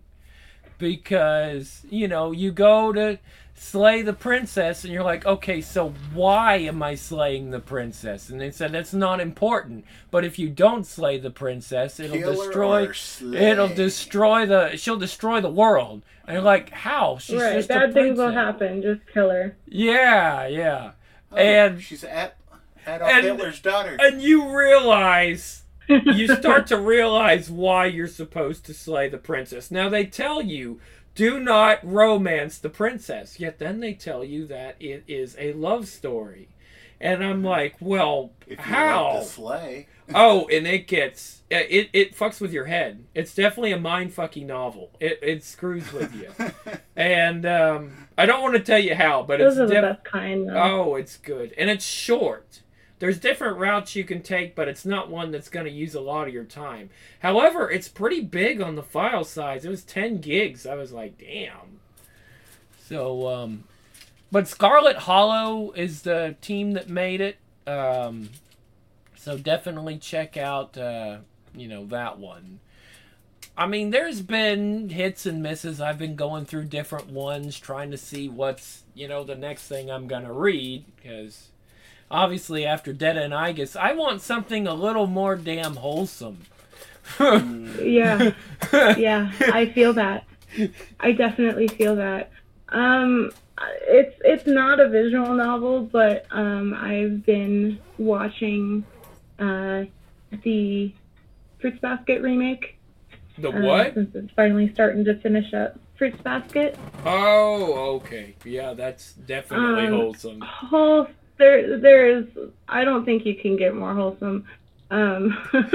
Because, you know, you go to slay the princess and you're like, okay, so why am I slaying the princess? And they said that's not important. But if you don't slay the princess, it'll Kill her destroy or slay. it'll destroy the she'll destroy the world. And you're like, how? She's Right, just a bad things will princess. happen. Just kill her. Yeah, yeah. Oh, and she's at Adolf and- Hitler's daughter. and you realize you start to realize why you're supposed to slay the princess. Now they tell you do not romance the princess, yet then they tell you that it is a love story. And I'm like, well, if you how? love to slay. Oh, and it gets it it fucks with your head. It's definitely a mind fucking novel. It it screws with you. And um, I don't want to tell you how, but Those it's are the def- best kind, though. Oh, it's good. And it's short. There's different routes you can take, but it's not one that's going to use a lot of your time. However, it's pretty big on the file size. It was ten gigs. I was like, damn. So, um, but Scarlet Hollow is the team that made it. Um, so definitely check out, uh, you know, that one. I mean, there's been hits and misses. I've been going through different ones, trying to see what's, you know, the next thing I'm going to read, because obviously after Detta and Igus, I want something a little more damn wholesome. Yeah, yeah, I feel that. I definitely feel that. Um, it's it's not a visual novel, but um, I've been watching uh, the Fruits Basket remake. The uh, what? Since it's finally starting to finish up. Fruits Basket. Oh, okay. Yeah, that's definitely Um, wholesome. Whole there there is. I don't think you can get more wholesome. Um,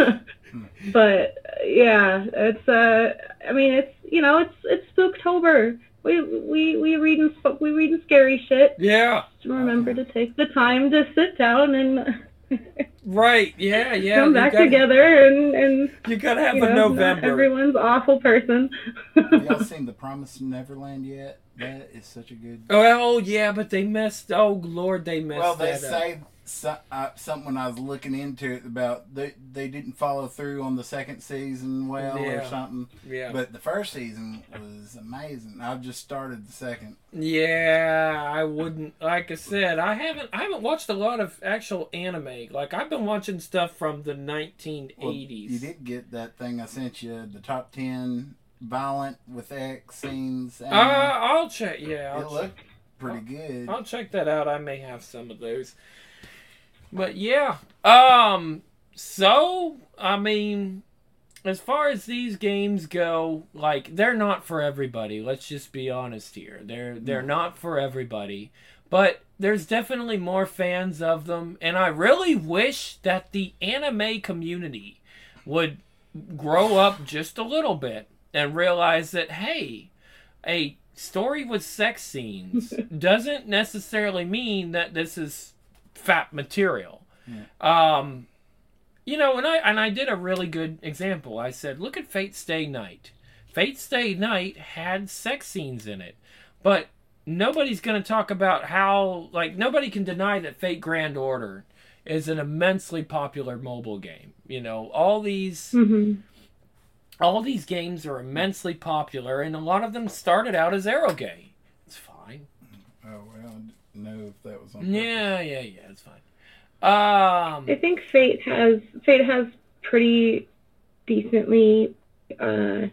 but yeah, it's uh. I mean, it's you know, it's it's Spooktober. We we we reading we reading scary shit. Yeah. Just remember to take the time to sit down and Right. Yeah. Yeah. come you back gotta, together and and You gotta have you a know, November. not everyone's an awful person. Have y'all seen The Promised Neverland yet? That is such a good. Oh yeah, but they messed. Oh Lord, they messed. Well, they that say up. so, uh, something when I was looking into it about they they didn't follow through on the second season well or Yeah. something. Yeah. But the first season was amazing. I've just started the second. Yeah, I wouldn't. Like I said, I haven't. I haven't watched a lot of actual anime. Like I've been watching stuff from the nineteen eighties. Well, you did get that thing I sent you, the top ten violent with X scenes. Uh, And I'll check. Yeah, it I'll check. looked pretty good. I'll check that out. I may have some of those. But yeah. Um. So I mean, as far as these games go, like they're not for everybody. Let's just be honest here. They're they're not for everybody. But there's definitely more fans of them, and I really wish that the anime community would grow up just a little bit and realize that hey, a story with sex scenes doesn't necessarily mean that this is fat material. Yeah. Um, you know, and I and I did a really good example. I said, look at Fate Stay Night. Fate Stay Night had sex scenes in it, but nobody's going to talk about how, like, nobody can deny that Fate Grand Order is an immensely popular mobile game. You know, all these. Mm-hmm. All these games are immensely popular, and a lot of them started out as eroge. It's fine. Oh well, I didn't know if that was on. Yeah, yeah, yeah. It's fine. Um, I think Fate has Fate has pretty decently uh,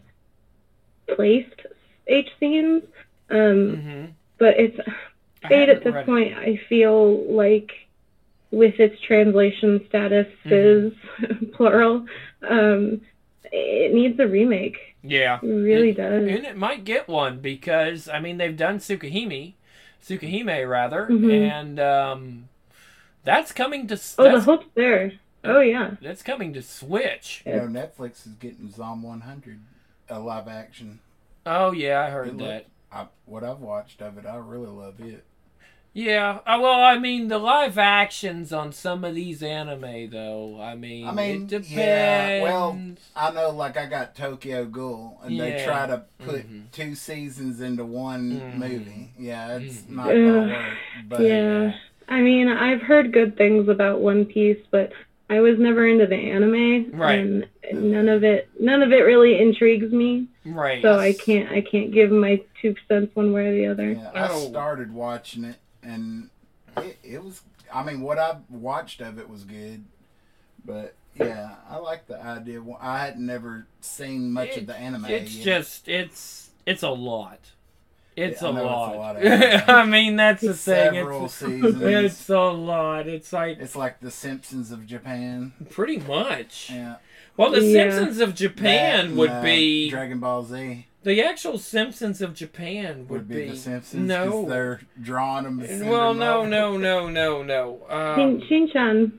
placed H scenes, um, mm-hmm. but it's I Fate at haven't this read point. I feel like with its translation status is plural. Um, it needs a remake. Yeah, It really it, does. and it might get one because I mean they've done Tsukihime, Tsukihime rather, Mhm. and um, that's coming to. Oh, the that's, hope's there. Oh yeah. that's coming to Switch. You know, Netflix is getting Zom one hundred, a live action. Oh yeah, I heard It that. looked- I, what I've watched of it, I really love it. Yeah, uh, well, I mean, the live actions on some of these anime, though, I mean, I mean, it depends. yeah, well, I know, like, I got Tokyo Ghoul, and they Yeah. try to put Mhm. two seasons into one Mhm. movie. Yeah, it's Mhm. not gonna Ugh. work. But Yeah. I mean, I've heard good things about One Piece, but I was never into the anime, Right. and none of it, none of it really intrigues me. Right. So I can't, I can't give my two cents one way or the other. yeah, I Oh. started watching it, and it, it was, I mean, what I watched of it was good. But, yeah, I like the idea. I had never seen much It- of the anime. It's yet. just, it's, it's a lot. It's Yeah, I a know it's a lot. lot of anime. I mean, that's the thing. Several It's, seasons. it's a lot. It's like It's like the Simpsons of Japan. pretty much. Yeah. Well, the Yeah. Simpsons of Japan That, would uh, be Dragon Ball Z the actual Simpsons of Japan would, would be, the Simpsons no. because they're drawing them. and sending Well, them no, over. no, no, no, no. Shin, Um, Shin-chan.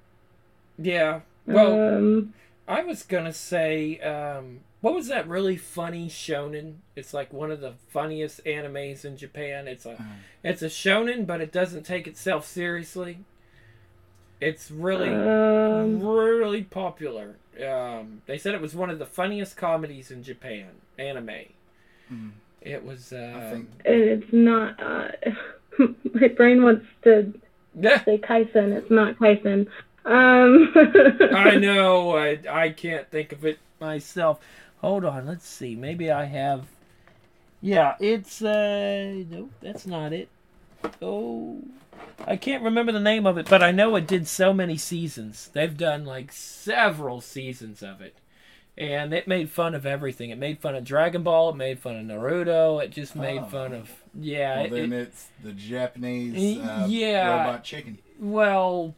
yeah. Well, um, I was gonna say, um, what was that really funny shonen? It's like one of the funniest animes in Japan. It's a, Uh. it's a shonen, but it doesn't take itself seriously. It's really, um, really popular. Um, they said it was one of the funniest comedies in Japan, anime. Mm. It was. Uh, I think it's not. Uh, my brain wants to Yeah, say Kaisen. It's not Kaisen. Um, I know. I I can't think of it myself. Hold on. Let's see. Maybe I have. Yeah, it's uh. Nope, that's not it. Oh, I can't remember the name of it, but I know it did so many seasons. They've done like several seasons of it. And it made fun of everything. It made fun of Dragon Ball. It made fun of Naruto. It just made Oh. fun of yeah. well, it- then it- it's the Japanese uh, Yeah. robot chicken. well,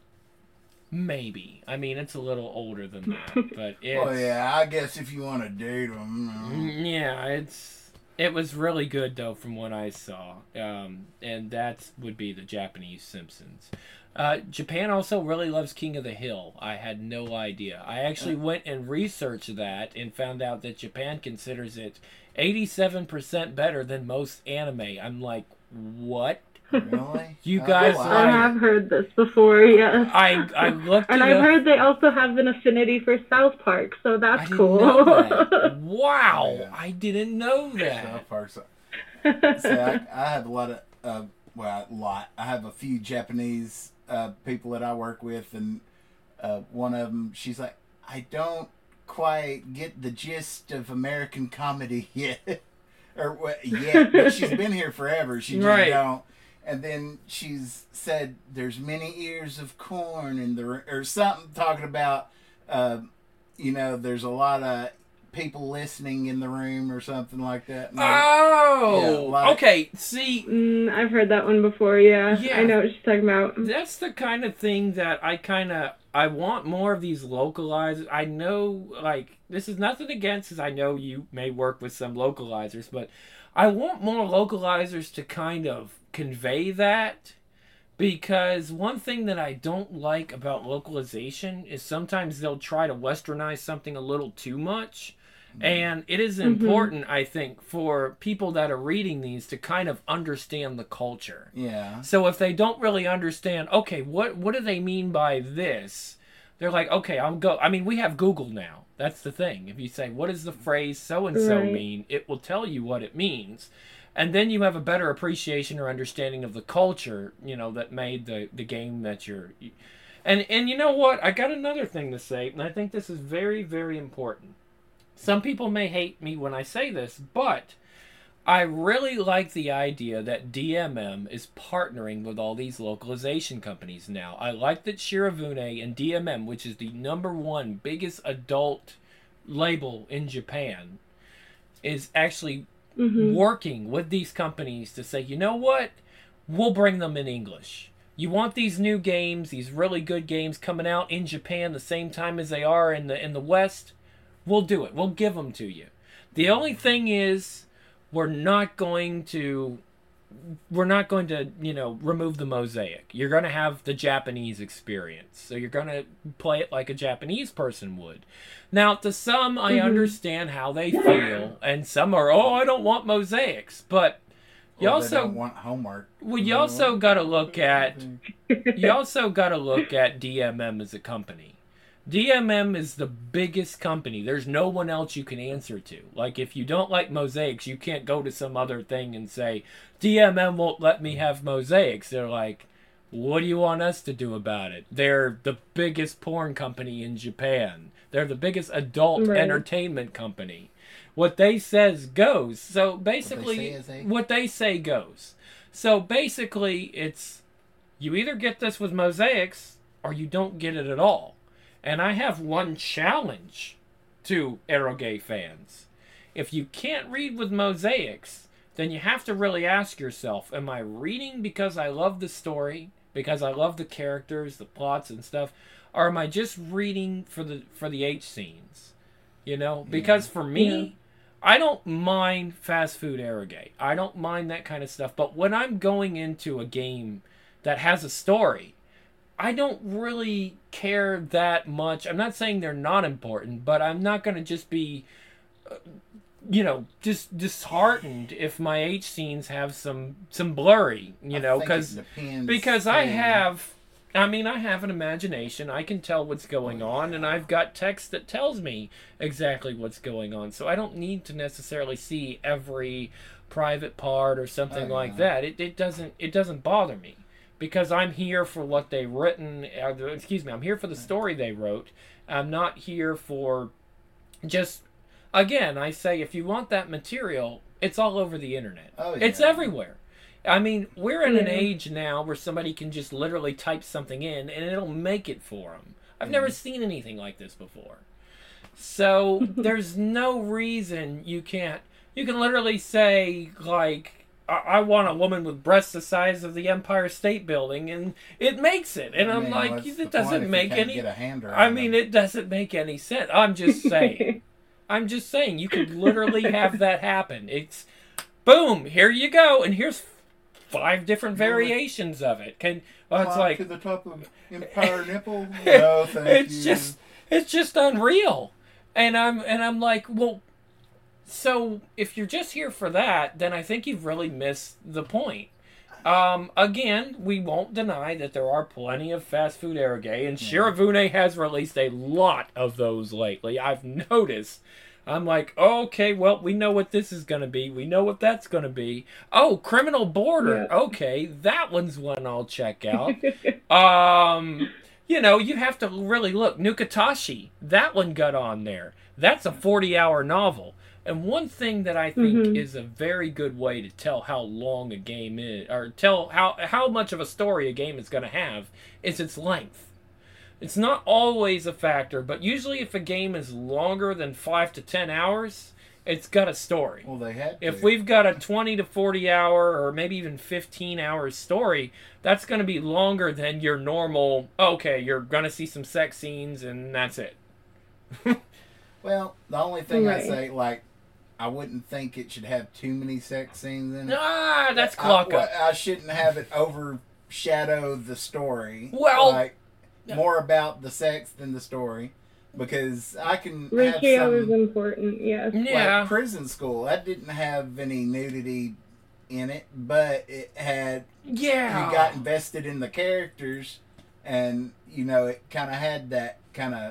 maybe. I mean, it's a little older than that, but it's Well, yeah, I guess if you want to date them, Mm, yeah, it's It was really good though, from what I saw, um, and that would be the Japanese Simpsons. Uh, Japan also really loves King of the Hill. I had no idea. I actually went and researched that and found out that Japan considers it eighty-seven percent better than most anime. I'm like, what? Really? You Oh, guys wow. I like- have heard this before, yes. I I looked and it I've up. heard they also have an affinity for South Park, so I that's didn't cool. know that. Wow, Yeah. I didn't know that. South Park. So, see, I, I have a lot of, uh, well, a lot. I have a few Japanese uh, people that I work with, and uh, one of them, she's like, I don't quite get the gist of American comedy yet, or what yet, but she's been here forever. She just Right. don't. And then she's said, "There's many ears of corn in the," or something talking about, uh, you know, there's a lot of people listening in the room or something like that. And I- Oh, Yeah, like- okay. See, mm, I've heard that one before, yeah. Yeah. I know what she's talking about. that's the kind of thing that I kind of I want more of these localizers. I know, like, this is nothing against, because I know you may work with some localizers, but I want more localizers to kind of convey that, because one thing that I don't like about localization is sometimes they'll try to westernize something a little too much. And it is important, I think, for people that are reading these to kind of understand the culture. Yeah. So if they don't really understand, okay, what what do they mean by this? They're like, okay, I'll go. I mean, we have Google now. That's the thing. If you say, what does the phrase so and so Right. mean, it will tell you what it means. And then you have a better appreciation or understanding of the culture, you know, that made the, the game that you're. And and you know what? I got another thing to say, and I think this is very, very important. Some people may hate me when I say this, but I really like the idea that D M M is partnering with all these localization companies now. I like that Shirafune and D M M, which is the number one biggest adult label in Japan, is actually Mhm. working with these companies to say, you know what? We'll bring them in English. You want these new games, these really good games coming out in Japan the same time as they are in the in the West? We'll do it. We'll give them to you. The only thing is, we're not going to, we're not going to, you know, remove the mosaic. You're going to have the Japanese experience. So you're going to play it like a Japanese person would. Now, to some, I Mhm. understand how they feel, and some are, oh, I don't want mosaics. But you Or they also, don't want homework. well, you also got to look at, you also got to look at D M M as a company. D M M is the biggest company. There's no one else you can answer to. Like, if you don't like mosaics, you can't go to some other thing and say, D M M won't let me have mosaics. They're like, what do you want us to do about it? They're the biggest porn company in Japan. They're the biggest adult Right. entertainment company. What they says goes. So basically, say is they- what they say goes. So basically, it's, you either get this with mosaics or you don't get it at all. And I have one challenge to Eroge fans. If you can't read with mosaics, then you have to really ask yourself, am I reading because I love the story, because I love the characters, the plots and stuff, or am I just reading for the for the H scenes? You know? Because for me, Yeah. I don't mind fast food Eroge. I don't mind that kind of stuff. But when I'm going into a game that has a story, I don't really care that much. I'm not saying they're not important, but I'm not going to just be, uh, you know, just disheartened if my H scenes have some some blurry, you I know, think it because depends because I on- have, I mean, I have an imagination. I can tell what's going on, and I've got text that tells me exactly what's going on. So I don't need to necessarily see every private part or something Oh, like yeah. that. It it doesn't it doesn't bother me. Because I'm here for what they written, uh, excuse me, I'm here for the story they wrote. I'm not here for just, again, I say if you want that material, it's all over the internet. Oh, It's yeah. everywhere. I mean, we're in an Yeah. age now where somebody can just literally type something in and it'll make it for them. I've never seen anything like this before. So there's no reason you can't, you can literally say, like, I, I want a woman with breasts the size of the Empire State Building, and it makes it. And I I'm mean, like, what's the it point doesn't if you make can't any. get a hand around I mean, them? it doesn't make any sense. I'm just saying. I'm just saying. You could literally have that happen. It's boom, here you go, and here's five different variations of it. Can well, it's Climb like to the top of Empire Nipple. No, thank it's you. just it's just unreal, and I'm and I'm like, well, so if you're just here for that, then I think you've really missed the point. Um, again, we won't deny that there are plenty of fast food eroge, and Shirafune has released a lot of those lately. I've noticed. I'm like, okay, well, we know what this is going to be. We know what that's going to be. Oh, Criminal Border. Yeah. Okay, that one's one I'll check out. um, you know, you have to really look. Nukatashi, that one got on there. That's a forty-hour novel. And one thing that I think Mhm. is a very good way to tell how long a game is, or tell how, how much of a story a game is going to have, is its length. It's not always a factor, but usually if a game is longer than five to ten hours, it's got a story. Well, they had to. If we've got a twenty to forty hour or maybe even fifteen hour story, that's going to be longer than your normal, okay, you're going to see some sex scenes and that's it. Well, the only thing I Right. say, like, I wouldn't think it should have too many sex scenes in it. Ah, that's I, clock up. I shouldn't have it overshadow the story. Well- like more about the sex than the story, because I can have Ratio is some important, yes. Yeah. like Prison School. That didn't have any nudity in it, but it had. Yeah. You got invested in the characters, and you know it kind of had that kind of.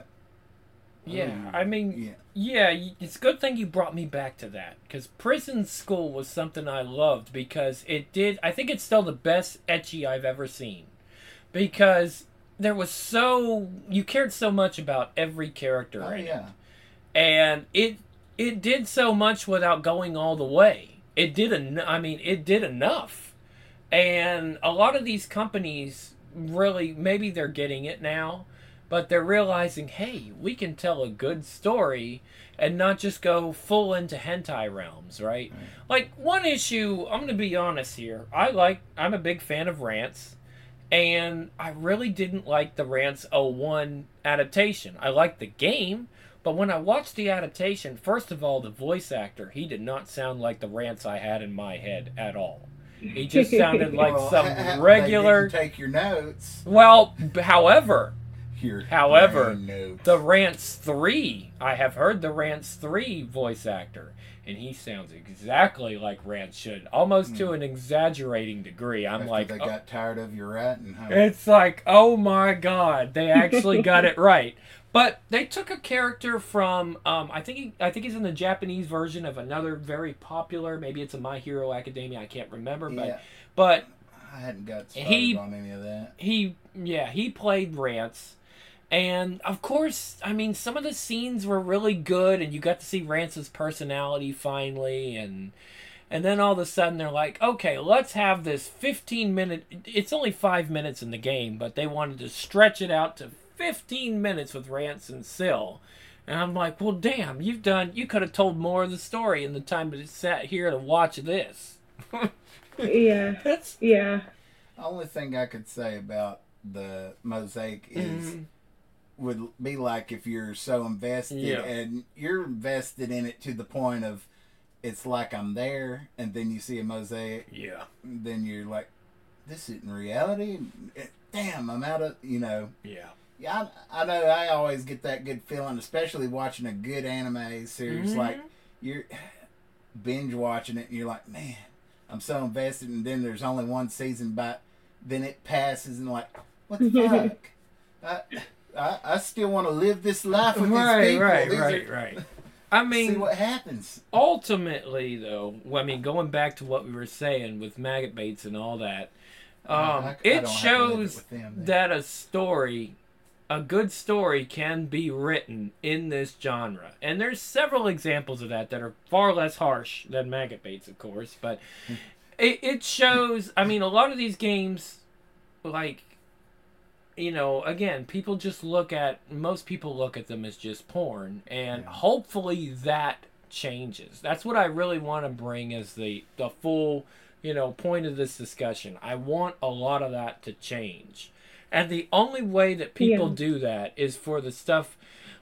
Yeah, I mean, Yeah. yeah, it's a good thing you brought me back to that, because Prison School was something I loved, because it did, I think it's still the best ecchi I've ever seen, because there was so, you cared so much about every character Oh in it, yeah. and it, it did so much without going all the way. It did, en- I mean, it did enough, and a lot of these companies really, maybe they're getting it now, but they're realizing, hey, we can tell a good story and not just go full into hentai realms, right? Right. Like, one issue, I'm going to be honest here. I like, I'm a big fan of Rants, and I really didn't like the Rants oh one adaptation. I liked the game, but when I watched the adaptation, first of all, the voice actor, he did not sound like the Rants I had in my head at all. He just sounded like Well, some ha- ha- regular... They didn't take your notes. Well, b- however... Your However, brain notes. The Rants three, I have heard the Rants three voice actor, and he sounds exactly like Rants should, almost to an exaggerating degree. I'm After like, they oh, got tired of your ratting, huh? it's like, oh my god, they actually got it right. But they took a character from, um, I think he, I think he's in the Japanese version of another very popular, maybe it's a My Hero Academia, I can't remember, but Yeah. but I hadn't got started He- on any of that. he, yeah, he played Rants. And of course, I mean, some of the scenes were really good, and you got to see Rance's personality finally, and and then all of a sudden they're like, okay, let's have this fifteen minute. It's only five minutes in the game, but they wanted to stretch it out to fifteen minutes with Rance and Syl. And I'm like, well, damn, you've done. You could have told more of the story in the time that it sat here to watch this. Yeah, That's yeah. The only thing I could say about the Mosaic is Mhm. would be like if you're so invested Yeah. and you're invested in it to the point of it's like I'm there, and then you see a Mosaic, yeah, then you're like, this isn't reality. Damn, I'm out of, you know. yeah. Yeah, I, I know. I always get that good feeling, especially watching a good anime series. Mhm. Like you're binge watching it, and you're like, man, I'm so invested. And then there's only one season, but then it passes, and like, what the fuck? I, I I still want to live this life with Right, these people. right, These right, are- right. I mean, see what happens. ultimately, though, I mean, going back to what we were saying with maggot baits and all that, um, I- I don't have it to live shows with them, then. that a story, a good story, can be written in this genre. And there's several examples of that that are far less harsh than maggot baits, of course. But it, it shows, I mean, a lot of these games, like, you know, again, people just look at, most people look at them as just porn, and Yeah. hopefully that changes. That's what I really want to bring as the, the full, you know, point of this discussion. I want a lot of that to change. And the only way that people Yeah. do that is for the stuff,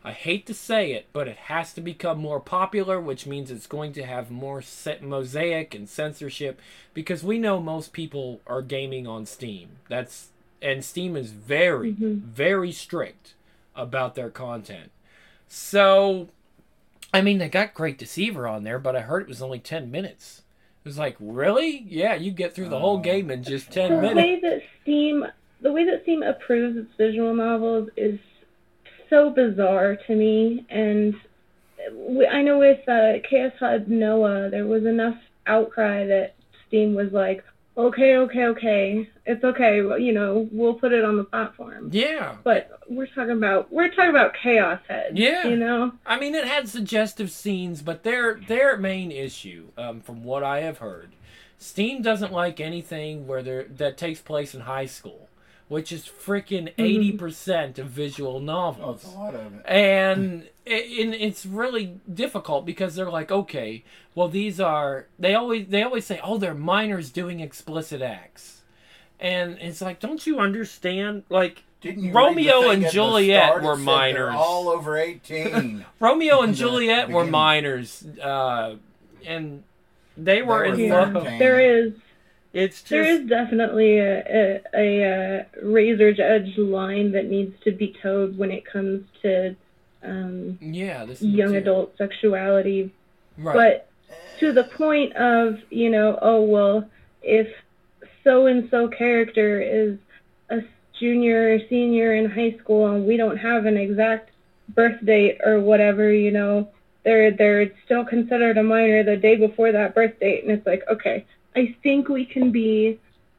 I hate to say it, but it has to become more popular, which means it's going to have more set mosaic and censorship, because we know most people are gaming on Steam. That's and Steam is very, mm-hmm. very strict about their content. So, I mean, they got Great Deceiver on there, but I heard it was only ten minutes. It was like, really? Yeah, you get through the whole game in just ten the minutes. Way that Steam, the way that Steam approves its visual novels is so bizarre to me. And we, I know with uh, Chaos Hub Noah, there was enough outcry that Steam was like, okay, okay, okay, it's okay, you know, we'll put it on the platform. Yeah. But we're talking about we're talking about Chaos Head. Yeah. You know? I mean, it had suggestive scenes, but their their main issue, um, from what I have heard, Steam doesn't like anything where there that takes place in high school, which is freaking eighty percent of visual novels. Oh, it's a lot of it. And it, and it's really difficult because they're like, okay, well, these are they always they always say, oh, they're minors doing explicit acts, and it's like, don't you understand? Like, Didn't you Romeo and Juliet were minors. All over eighteen. Romeo and Juliet were minors, uh, and they were, They in were love. thirteen. There is It's just there is definitely a, a, a, a razor's edge line that needs to be towed when it comes to um, yeah, this young material. adult sexuality. Right. But to the point of, you know, oh, well, if so-and-so character is a junior or senior in high school and we don't have an exact birth date or whatever, you know, they're, they're still considered a minor the day before that birth date. And it's like, okay, I think we can be...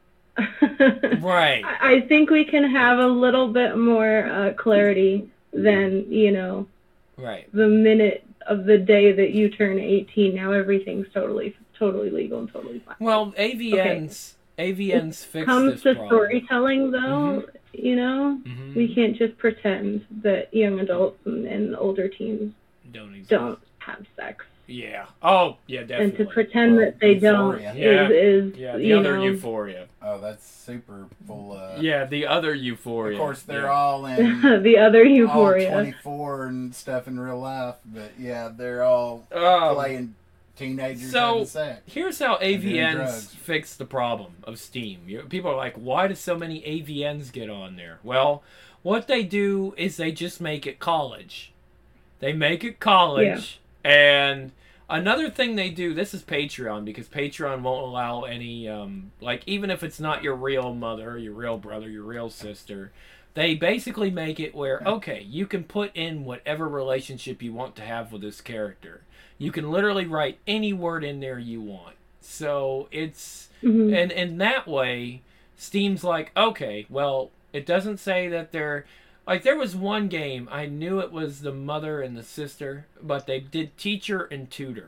Right. I think we can have a little bit more uh, clarity than, you know, Right. the minute of the day that you turn eighteen. Now everything's totally, totally legal and totally fine. Well, A V Ns, A V Ns fix comes this to problem. storytelling, though, Mhm. you know, Mhm. we can't just pretend that young adults and, and older teens Don't exist. don't have sex. Yeah. Oh, yeah, definitely. And to pretend Well, that they don't Euphoria. Yeah. is, is Yeah, the you other know, Euphoria. Oh, that's super full of... Yeah, the other Euphoria. Of course, they're yeah. all in... the other all Euphoria. twenty-four and stuff in real life, but yeah, they're all Um, playing teenagers so- having sex. Here's how And doing A V Ns drugs. fix the problem of Steam. You, people are like, why do so many A V Ns get on there? Well, what they do is they just make it college. They make it college, and another thing they do, this is Patreon, because Patreon won't allow any, um, like, even if it's not your real mother, your real brother, your real sister, they basically make it where, okay, you can put in whatever relationship you want to have with this character. You can literally write any word in there you want. So it's, Mhm. and in that way, Steam's like, okay, well, it doesn't say that they're, like, there was one game, I knew it was the mother and the sister, but they did teacher and tutor.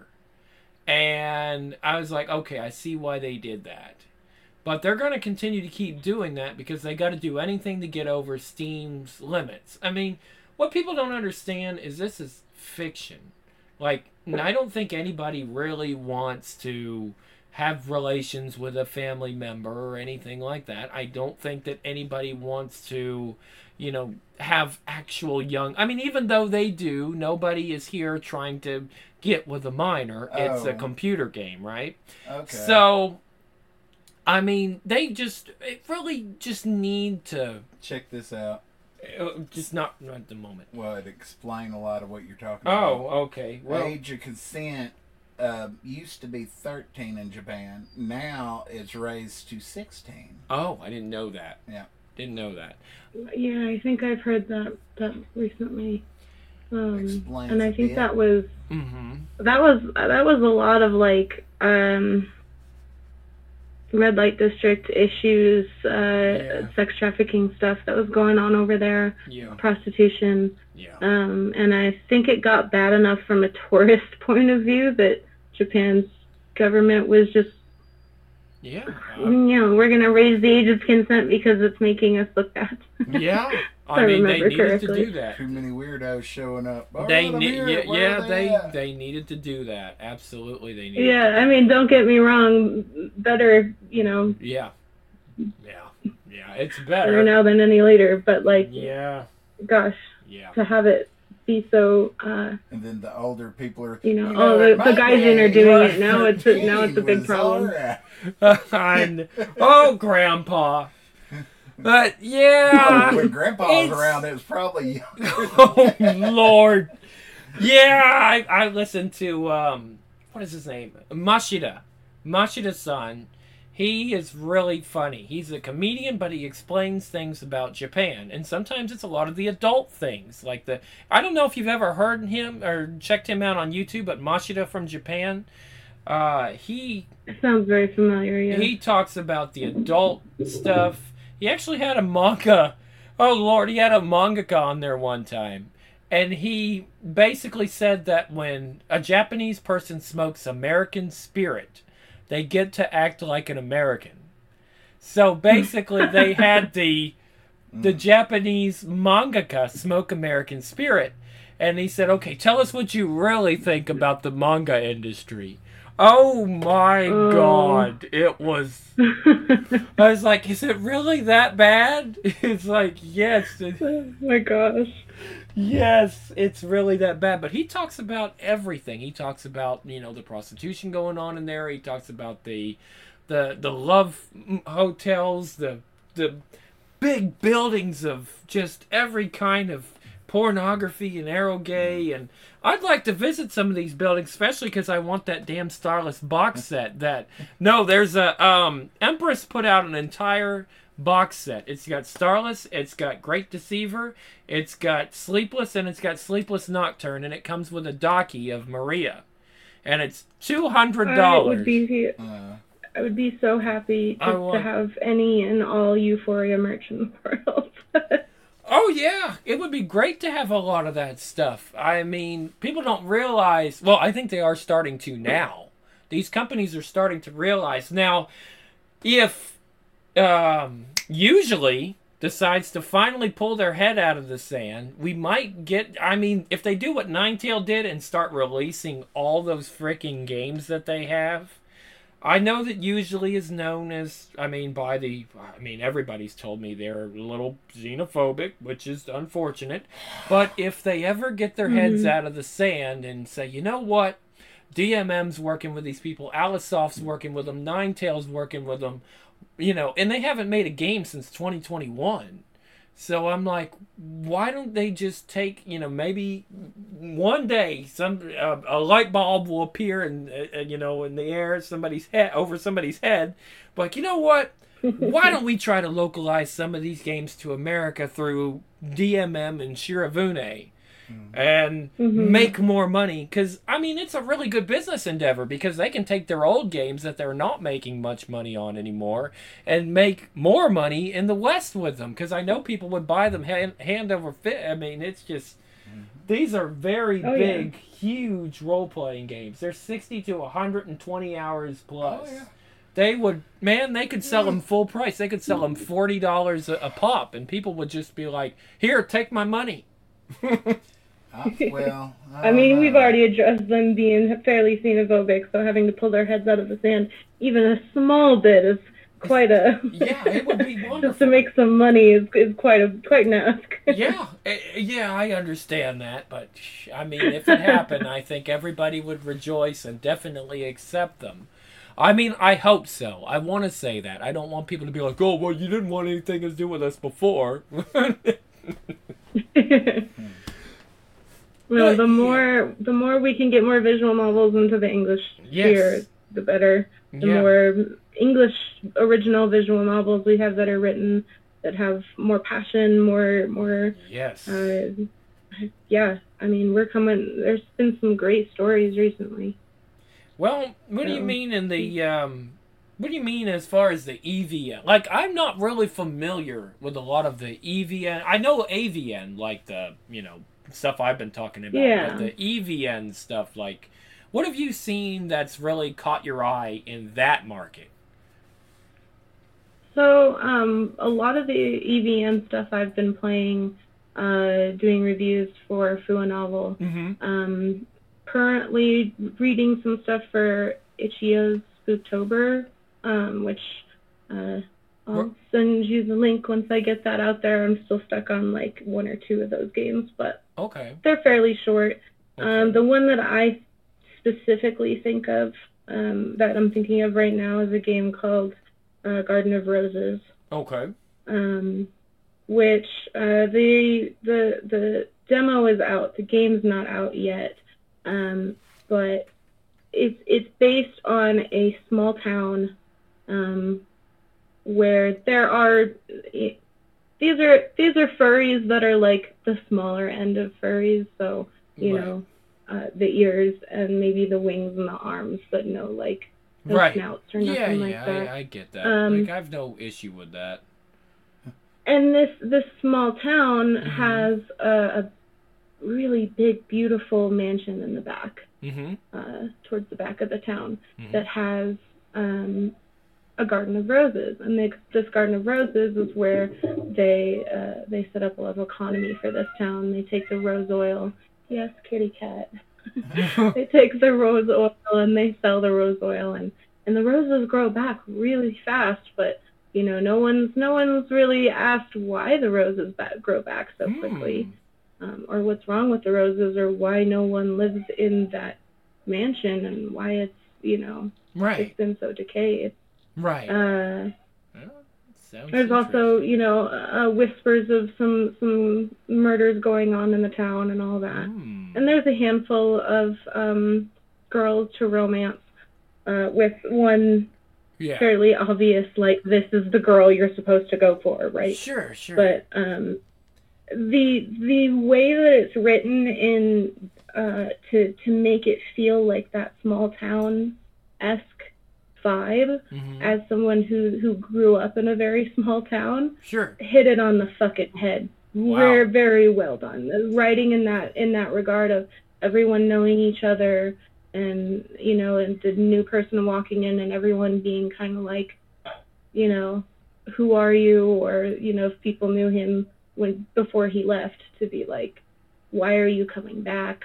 And I was like, okay, I see why they did that. But they're going to continue to keep doing that because they got to do anything to get over Steam's limits. I mean, what people don't understand is this is fiction. Like, I don't think anybody really wants to have relations with a family member or anything like that. I don't think that anybody wants to, you know, have actual young... I mean, even though they do, nobody is here trying to get with a minor. It's a Oh. computer game, right? Okay. So, I mean, they just it really just need to check this out. uh, just not not at the moment. Well, it explain a lot of what you're talking about. Oh, okay. Well, Age of consent uh, used to be thirteen in Japan. Now it's raised to sixteen. oh, I didn't know that. Yeah. Didn't know that. Yeah, I think I've heard that that recently. Um, Explains and I a think bit. that was Mm-hmm. that was that was a lot of like um, red light district issues, uh, Yeah. sex trafficking stuff that was going on over there, Yeah. prostitution, Yeah. um, and I think it got bad enough from a tourist point of view that Japan's government was just, Yeah. you know, we're gonna raise the age of consent because it's making us look bad. Yeah. I I mean, they remember needed to correctly. do that. Too many weirdos showing up. All They right, I'm need, here. yeah, Where yeah are they at? they needed to do that. Absolutely, they needed. Yeah, to I mean, don't get me wrong, better, you know, Yeah. Yeah. Yeah. It's better better. now than any later, but like, Yeah. gosh, Yeah. to have it be so. Uh, and then the older people are, you know, you know oh, the, my the guys day, are doing right, it now. It's a, now it's a big was problem. alright. And, oh, Grandpa. But Oh, yeah, when Grandpa was it's- around, it was probably oh Lord, yeah. I I listened to um, what is his name? Mashida, Mashida-san. He is really funny. He's a comedian, but he explains things about Japan, and sometimes it's a lot of the adult things, like the. I don't know if you've ever heard him or checked him out on YouTube, but Mashida from Japan. Uh, he It sounds very familiar. Yeah. he talks about the adult stuff. He actually had a manga. Oh Lord, he had a mangaka on there one time. And he basically said that when a Japanese person smokes American spirit, they get to act like an American. So basically they had the the Japanese mangaka smoke American spirit. And he said, okay, tell us what you really think about the manga industry. Oh my Oh. God. It was... I was like, is it really that bad? It's like, yes. it- Oh my gosh. Yes, it's really that bad. But he talks about everything. He talks about, you know, the prostitution going on in there. He talks about the the the love hotels, the the big buildings of just every kind of pornography and eroge, and I'd like to visit some of these buildings, especially because I want that damn Starless box set. That no, there's a um Empress put out an entire box set. It's got Starless, it's got Great Deceiver, it's got Sleepless, and it's got Sleepless Nocturne, and it comes with a Daki of Maria, and it's two hundred I would dollars. be uh, I would be so happy I just want- to have any and all Euphoria merch in the world. Oh yeah, it would be great to have a lot of that stuff. I mean, people don't realize. Well, I think they are starting to now. These companies are starting to realize now. If um, usually decides to finally pull their head out of the sand, we might get. I mean, if they do what Ninetale did and start releasing all those freaking games that they have. I know that usually is known as, I mean, by the, I mean, everybody's told me they're a little xenophobic, which is unfortunate. But if they ever get their heads Mhm. out of the sand and say, you know what, D M M's working with these people, Alisoft's working with them, Ninetale's working with them, you know, and they haven't made a game since twenty twenty-one. So I'm like, why don't they just take, you know, maybe one day some uh, a light bulb will appear in, uh, you know, in the air, somebody's head over somebody's head. But like, you know what? Why don't we try to localize some of these games to America through D M M and Shirafune? And Mhm. make more money, because I mean it's a really good business endeavor, because they can take their old games that they're not making much money on anymore and make more money in the West with them, because I know people would buy them hand, hand over fist. I mean, it's just these are very Oh, yeah. big, huge role-playing games. They're sixty to one hundred twenty hours plus. Oh, yeah. They would, man, they could sell them full price. They could sell them forty dollars a, a pop, and people would just be like, here, take my money. I, well, I, I mean, don't we've know. already addressed them being fairly xenophobic, so having to pull their heads out of the sand even a small bit is quite a. Yeah, it would be Just to wonderful. make some money is, is quite a quite an ask. Yeah, eh, yeah, I understand that, but sh- I mean, if it happened, I think everybody would rejoice and definitely accept them. I mean, I hope so. I want to say that. I don't want people to be like, "Oh, well, you didn't want anything to do with us before." Well, But, the yeah. more the more we can get more visual novels into the English Yes. sphere, the better. The Yeah. more English original visual novels we have that are written that have more passion, more more. Yes. Uh, yeah, I mean, we're coming. There's been some great stories recently. Well, what do you So- mean in the um what do you mean as far as the E V N? Like, I'm not really familiar with a lot of the E V N. I know A V N, like the, you know, stuff I've been talking about. Yeah. But the E V N stuff, like, what have you seen that's really caught your eye in that market? So, um, a lot of the E V N stuff I've been playing, uh, doing reviews for Fua Novel. Mm-hmm. Um, currently reading some stuff for Ichiyo's Spooktober, um, which uh, I'll Where- send you the link once I get that out there. I'm still stuck on like one or two of those games, but Okay. They're fairly short. Okay. Um, the one that I specifically think of, um, that I'm thinking of right now, is a game called uh, Garden of Roses. Okay. Um, which uh, the the the demo is out. The game's not out yet, um, but it's it's based on a small town um, where there are these are these are furries that are like the smaller end of furries. So you Right. know uh, the ears and maybe the wings and the arms, but no like no Right. snouts or Yeah, nothing yeah, like that. I, I get that. Um, like, I have no issue with that. And this this small town Mhm. has a, a really big, beautiful mansion in the back, Mm-hmm. uh, towards the back of the town, Mhm. that has um, a garden of roses. And they, this garden of roses is where they uh, they set up a little economy for this town. They take the rose oil. Yes, kitty cat. They take the rose oil and they sell the rose oil, and and the roses grow back really fast, but you know no one's no one's really asked why the roses back, grow back so quickly, um, or what's wrong with the roses, or why no one lives in that mansion, and why it's you know Right. it's been so decayed. Right. Uh, Well, sounds there's also interesting. you know uh, whispers of some some murders going on in the town and all that. Mm. And there's a handful of um, girls to romance, uh, with one Yeah. fairly obvious, like, this is the girl you're supposed to go for, right? Sure, sure. But um, the the way that it's written in uh, to to make it feel like that small town esque vibe, Mhm. as someone who who grew up in a very small town, Sure. hit it on the fucking head. Wow. Very, very well done. The writing in that in that regard of everyone knowing each other, and you know, and the new person walking in, and everyone being kind of like, you know, who are you? Or you know, if people knew him when before he left, to be like, why are you coming back?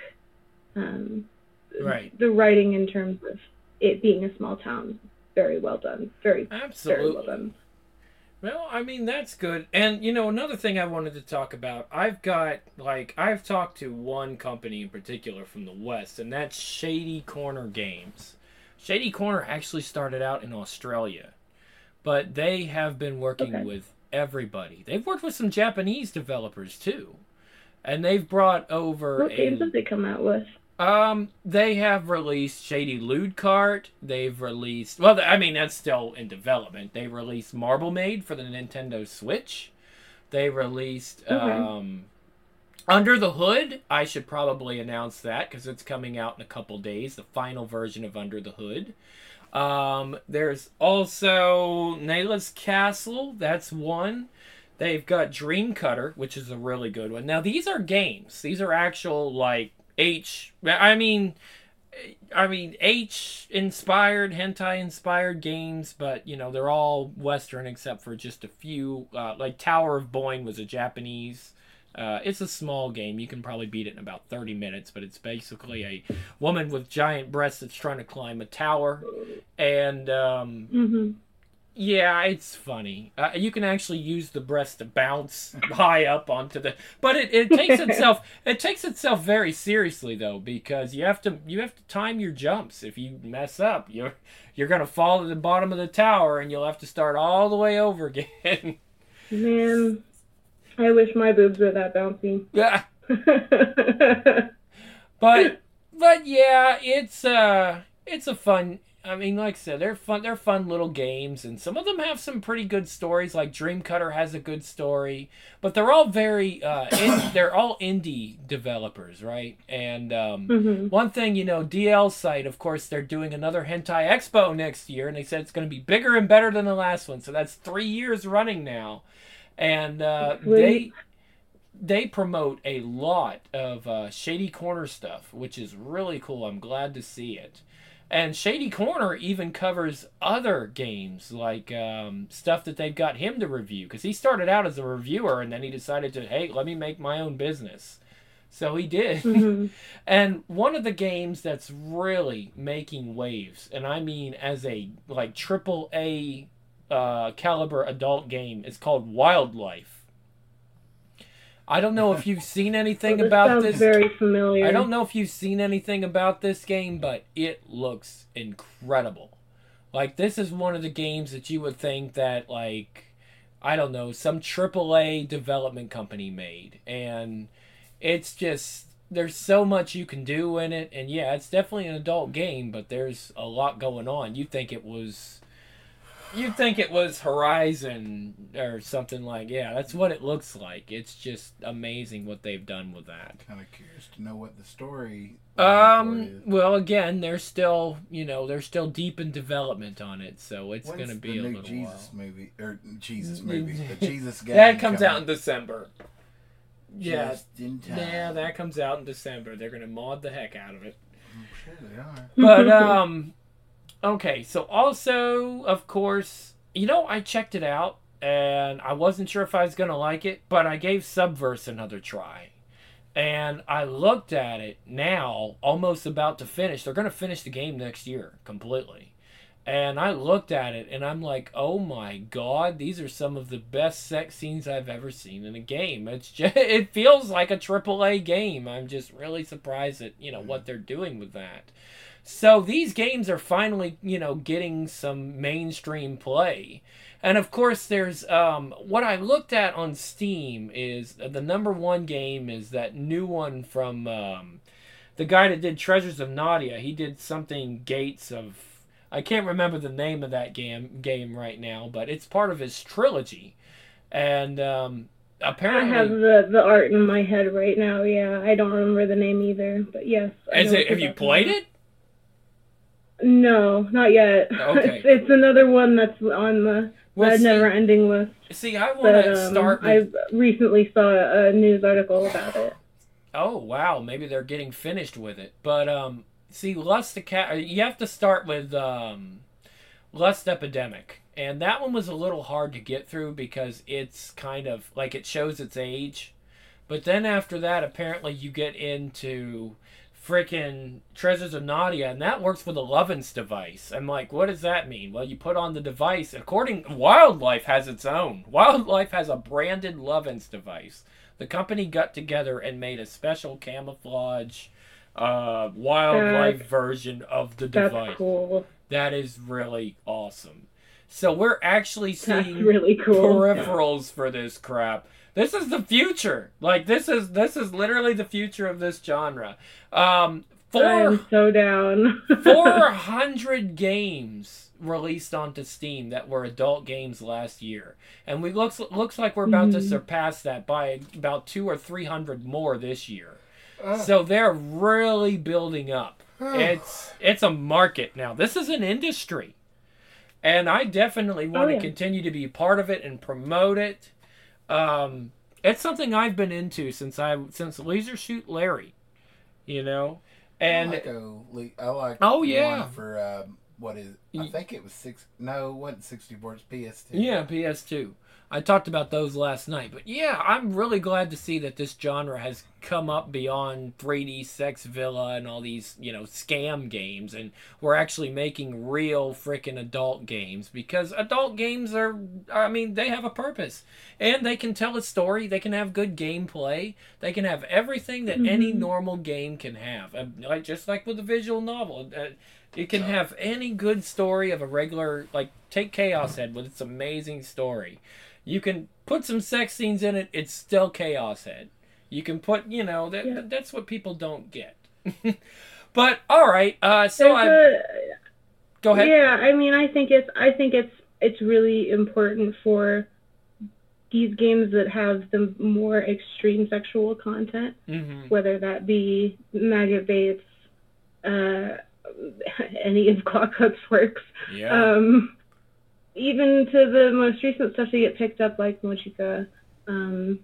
Um, Right. The writing in terms of it being a small town, very well done. Very, Absolutely. very well done. Well, I mean, that's good. And, you know, another thing I wanted to talk about, I've got, like, I've talked to one company in particular from the West, and that's Shady Corner Games. Shady Corner actually started out in Australia, but they have been working Okay. with everybody. They've worked with some Japanese developers, too. And they've brought over What a... games have they come out with? Um, they have released Shady Loot Cart. They've released, well, I mean, that's still in development. They released Marble Maid for the Nintendo Switch. They released Okay. um, Under the Hood. I should probably announce that because it's coming out in a couple days. The final version of Under the Hood. Um, there's also Nayla's Castle. That's one. They've got Dream Cutter, which is a really good one. Now, these are games. These are actual, like, H, I mean, I mean H inspired, hentai inspired games, but you know they're all Western except for just a few. Uh, like Tower of Boyne was a Japanese. Uh, it's a small game. You can probably beat it in about thirty minutes, but it's basically a woman with giant breasts that's trying to climb a tower, and um, Mm-hmm. yeah, it's funny. Uh, you can actually use the breast to bounce high up onto the, but it, it takes itself it takes itself very seriously though, because you have to you have to time your jumps. If you mess up, you're you're gonna fall to the bottom of the tower, and you'll have to start all the way over again. Man, I wish my boobs were that bouncy. Yeah, but but yeah, it's uh it's a fun. I mean, like I said, they're fun. They're fun little games, and some of them have some pretty good stories. Like Dream Cutter has a good story, but they're all very uh, in, they're all indie developers, right? And um, Mm-hmm. one thing, you know, D L site, of course, they're doing another Hentai Expo next year, and they said it's going to be bigger and better than the last one. So that's three years running now, and uh, they they promote a lot of uh, Shady Corner stuff, which is really cool. I'm glad to see it. And Shady Corner even covers other games, like um, stuff that they've got him to review. Because he started out as a reviewer, and then he decided to, hey, let me make my own business. So he did. Mm-hmm. And one of the games that's really making waves, and I mean as a like triple A uh, caliber adult game, is called Wildlife. I don't know if you've seen anything Well, this about sounds this. very familiar. I don't know if you've seen anything about this game, but it looks incredible. Like, this is one of the games that you would think that, like, I don't know, some triple A development company made. And it's just, there's so much you can do in it. And yeah, it's definitely an adult game, but there's a lot going on. You'd think it was... You'd think it was Horizon or something like, yeah, that's what it looks like. It's just amazing what they've done with that. Kind of curious to know what the story. Um. Well, again, they're still, you know, they're still deep in development on it, so it's When's gonna be the a new little Jesus while. movie or Jesus movie? The Jesus game That comes coming out in December. Yeah. Just in time. Yeah, that comes out in December. They're gonna mod the heck out of it. I'm sure they are. But um. Okay, so also, of course, you know, I checked it out, and I wasn't sure if I was going to like it, but I gave Subverse another try. And I looked at it now, almost about to finish. They're going to finish the game next year, completely. And I looked at it, and I'm like, oh my god, these are some of the best sex scenes I've ever seen in a game. It's just, it feels like a triple A game. I'm just really surprised at, you know, what they're doing with that. So these games are finally, you know, getting some mainstream play. And of course there's, um, what I looked at on Steam is the number one game is that new one from, um, the guy that did Treasures of Nadia. He did something Gates of, I can't remember the name of that game, game right now, but it's part of his trilogy. And, um, apparently... I have the, the art in my head right now, yeah. I don't remember the name either, but yes. Is it, have you played it? No, not yet. Okay. It's, it's another one that's on the, well, the see, never-ending list. See, I want to um, start with... I recently saw a news article about it. Oh, wow. Maybe they're getting finished with it. But, um, see, Lust... You have to start with um, Lust Epidemic. And that one was a little hard to get through because it's kind of... Like, it shows its age. But then after that, apparently you get into... freaking Treasures of Nadia, and that works with a Lovense device. I'm like, what does that mean? Well, you put on the device. According, Wildlife has its own. Wildlife has a branded Lovense device. The company got together and made a special camouflage uh, wildlife that's, version of the that's device. Cool. That is really awesome. So we're actually seeing that's really cool. peripherals for this crap. This is the future. Like, this is this is literally the future of this genre. Um, four, I'm so down. four hundred games released onto Steam that were adult games last year. And we looks looks like we're about mm. to surpass that by about two or three hundred more this year. Uh. So they're really building up. Uh. It's it's a market now. This is an industry. And I definitely want to oh, yeah. continue to be part of it and promote it. Um, it's something I've been into since I since Leisure Suit Larry, you know, and I like, a, I like oh yeah one for um, what is I think it was six no it wasn't sixty-four, it's P S two. Yeah, P S two. I talked about those last night, but yeah, I'm really glad to see that this genre has come up beyond three D Sex Villa and all these, you know, scam games, and we're actually making real freaking adult games, because adult games are, I mean, they have a purpose, and they can tell a story, they can have good gameplay, they can have everything that mm-hmm. any normal game can have, like just like with a visual novel. Uh, it can have any good story of a regular, like, take Chaos Head with its amazing story. You can put some sex scenes in it, it's still Chaos Head. You can put, you know, that yeah. that's what people don't get. But all right, uh, so I go ahead. Yeah, I mean, I think it's I think it's it's really important for these games that have the more extreme sexual content, mm-hmm. whether that be Maggot Bates, uh, any of Clockup's works. Yeah. Um, even to the most recent stuff to get picked up, like Mochika, um,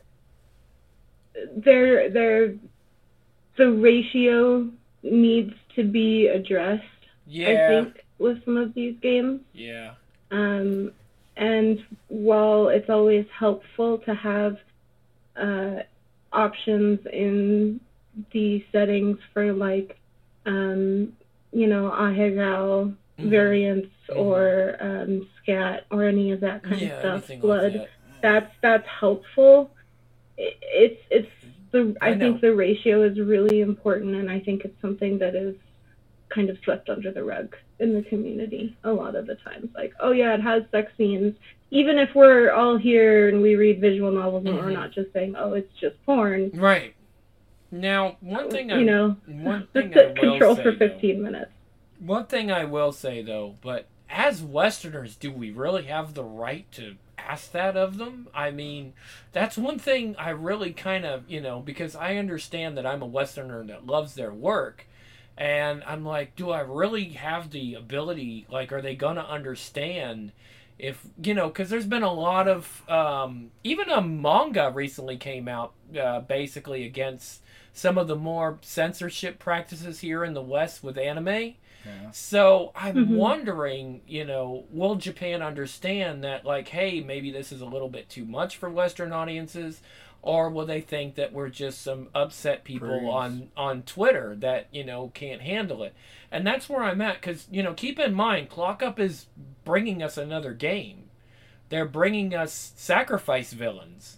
they're, they're, the ratio needs to be addressed, yeah. I think, with some of these games. Yeah. Um, and while it's always helpful to have uh, options in the settings for, like, um, you know, Ahegao, Mm-hmm. variants mm-hmm. or um, scat or any of that kind yeah, of stuff, blood. Like that. That's that's helpful, it, it's it's the I I know. think the ratio is really important, and I think it's something that is kind of swept under the rug in the community a lot of the times. Like, oh yeah, it has sex scenes. Even if we're all here and we read visual novels and Mm-hmm. we're not just saying, oh, it's just porn. Right. Now, one thing I You know, one just thing I will control say for though, fifteen minutes. one thing I will say though, but as Westerners, do we really have the right to ask that of them? I mean, that's one thing I really kind of, you know, because I understand that I'm a Westerner that loves their work. And I'm like, do I really have the ability? Like, are they going to understand if, you know, because there's been a lot of, um, even a manga recently came out uh, basically against some of the more censorship practices here in the West with anime. Yeah. So I'm Mm-hmm. wondering, you know, will Japan understand that, like, hey, maybe this is a little bit too much for Western audiences, or will they think that we're just some upset people Prudes. on on Twitter that you know can't handle it? And that's where I'm at, because you know, keep in mind, Clock Up is bringing us another game. They're bringing us sacrifice villains.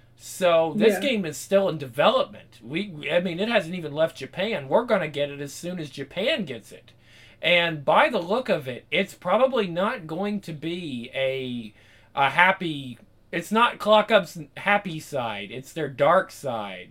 So this Yeah. game is still in development. We, I mean, it hasn't even left Japan. We're gonna get it as soon as Japan gets it. And by the look of it, it's probably not going to be a a happy. It's not Clock Up's happy side. It's their dark side.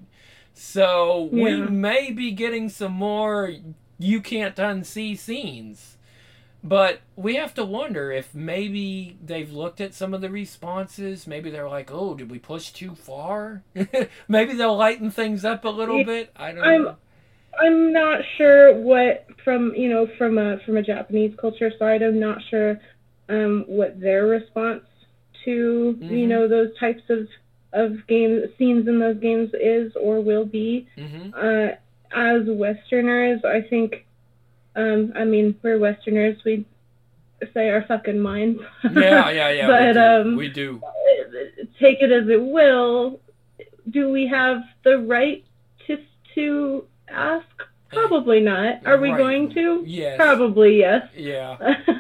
So we Yeah. may be getting some more you can't unsee scenes. But we have to wonder if maybe they've looked at some of the responses. Maybe they're like, "Oh, did we push too far?" Maybe they'll lighten things up a little Yeah, bit. I don't I'm know. I'm not sure what from you know from a from a Japanese culture side. I'm not sure um, what their response to Mm-hmm. you know those types of of game scenes in those games is or will be. Mm-hmm. Uh, as Westerners, I think. Um, I mean, we're Westerners. We say our fucking minds. Yeah, yeah, yeah. But we do. um, we do. take it as it will. Do we have the right to to ask? Probably not. Are we Right. going to? Yes. Probably yes. Yeah.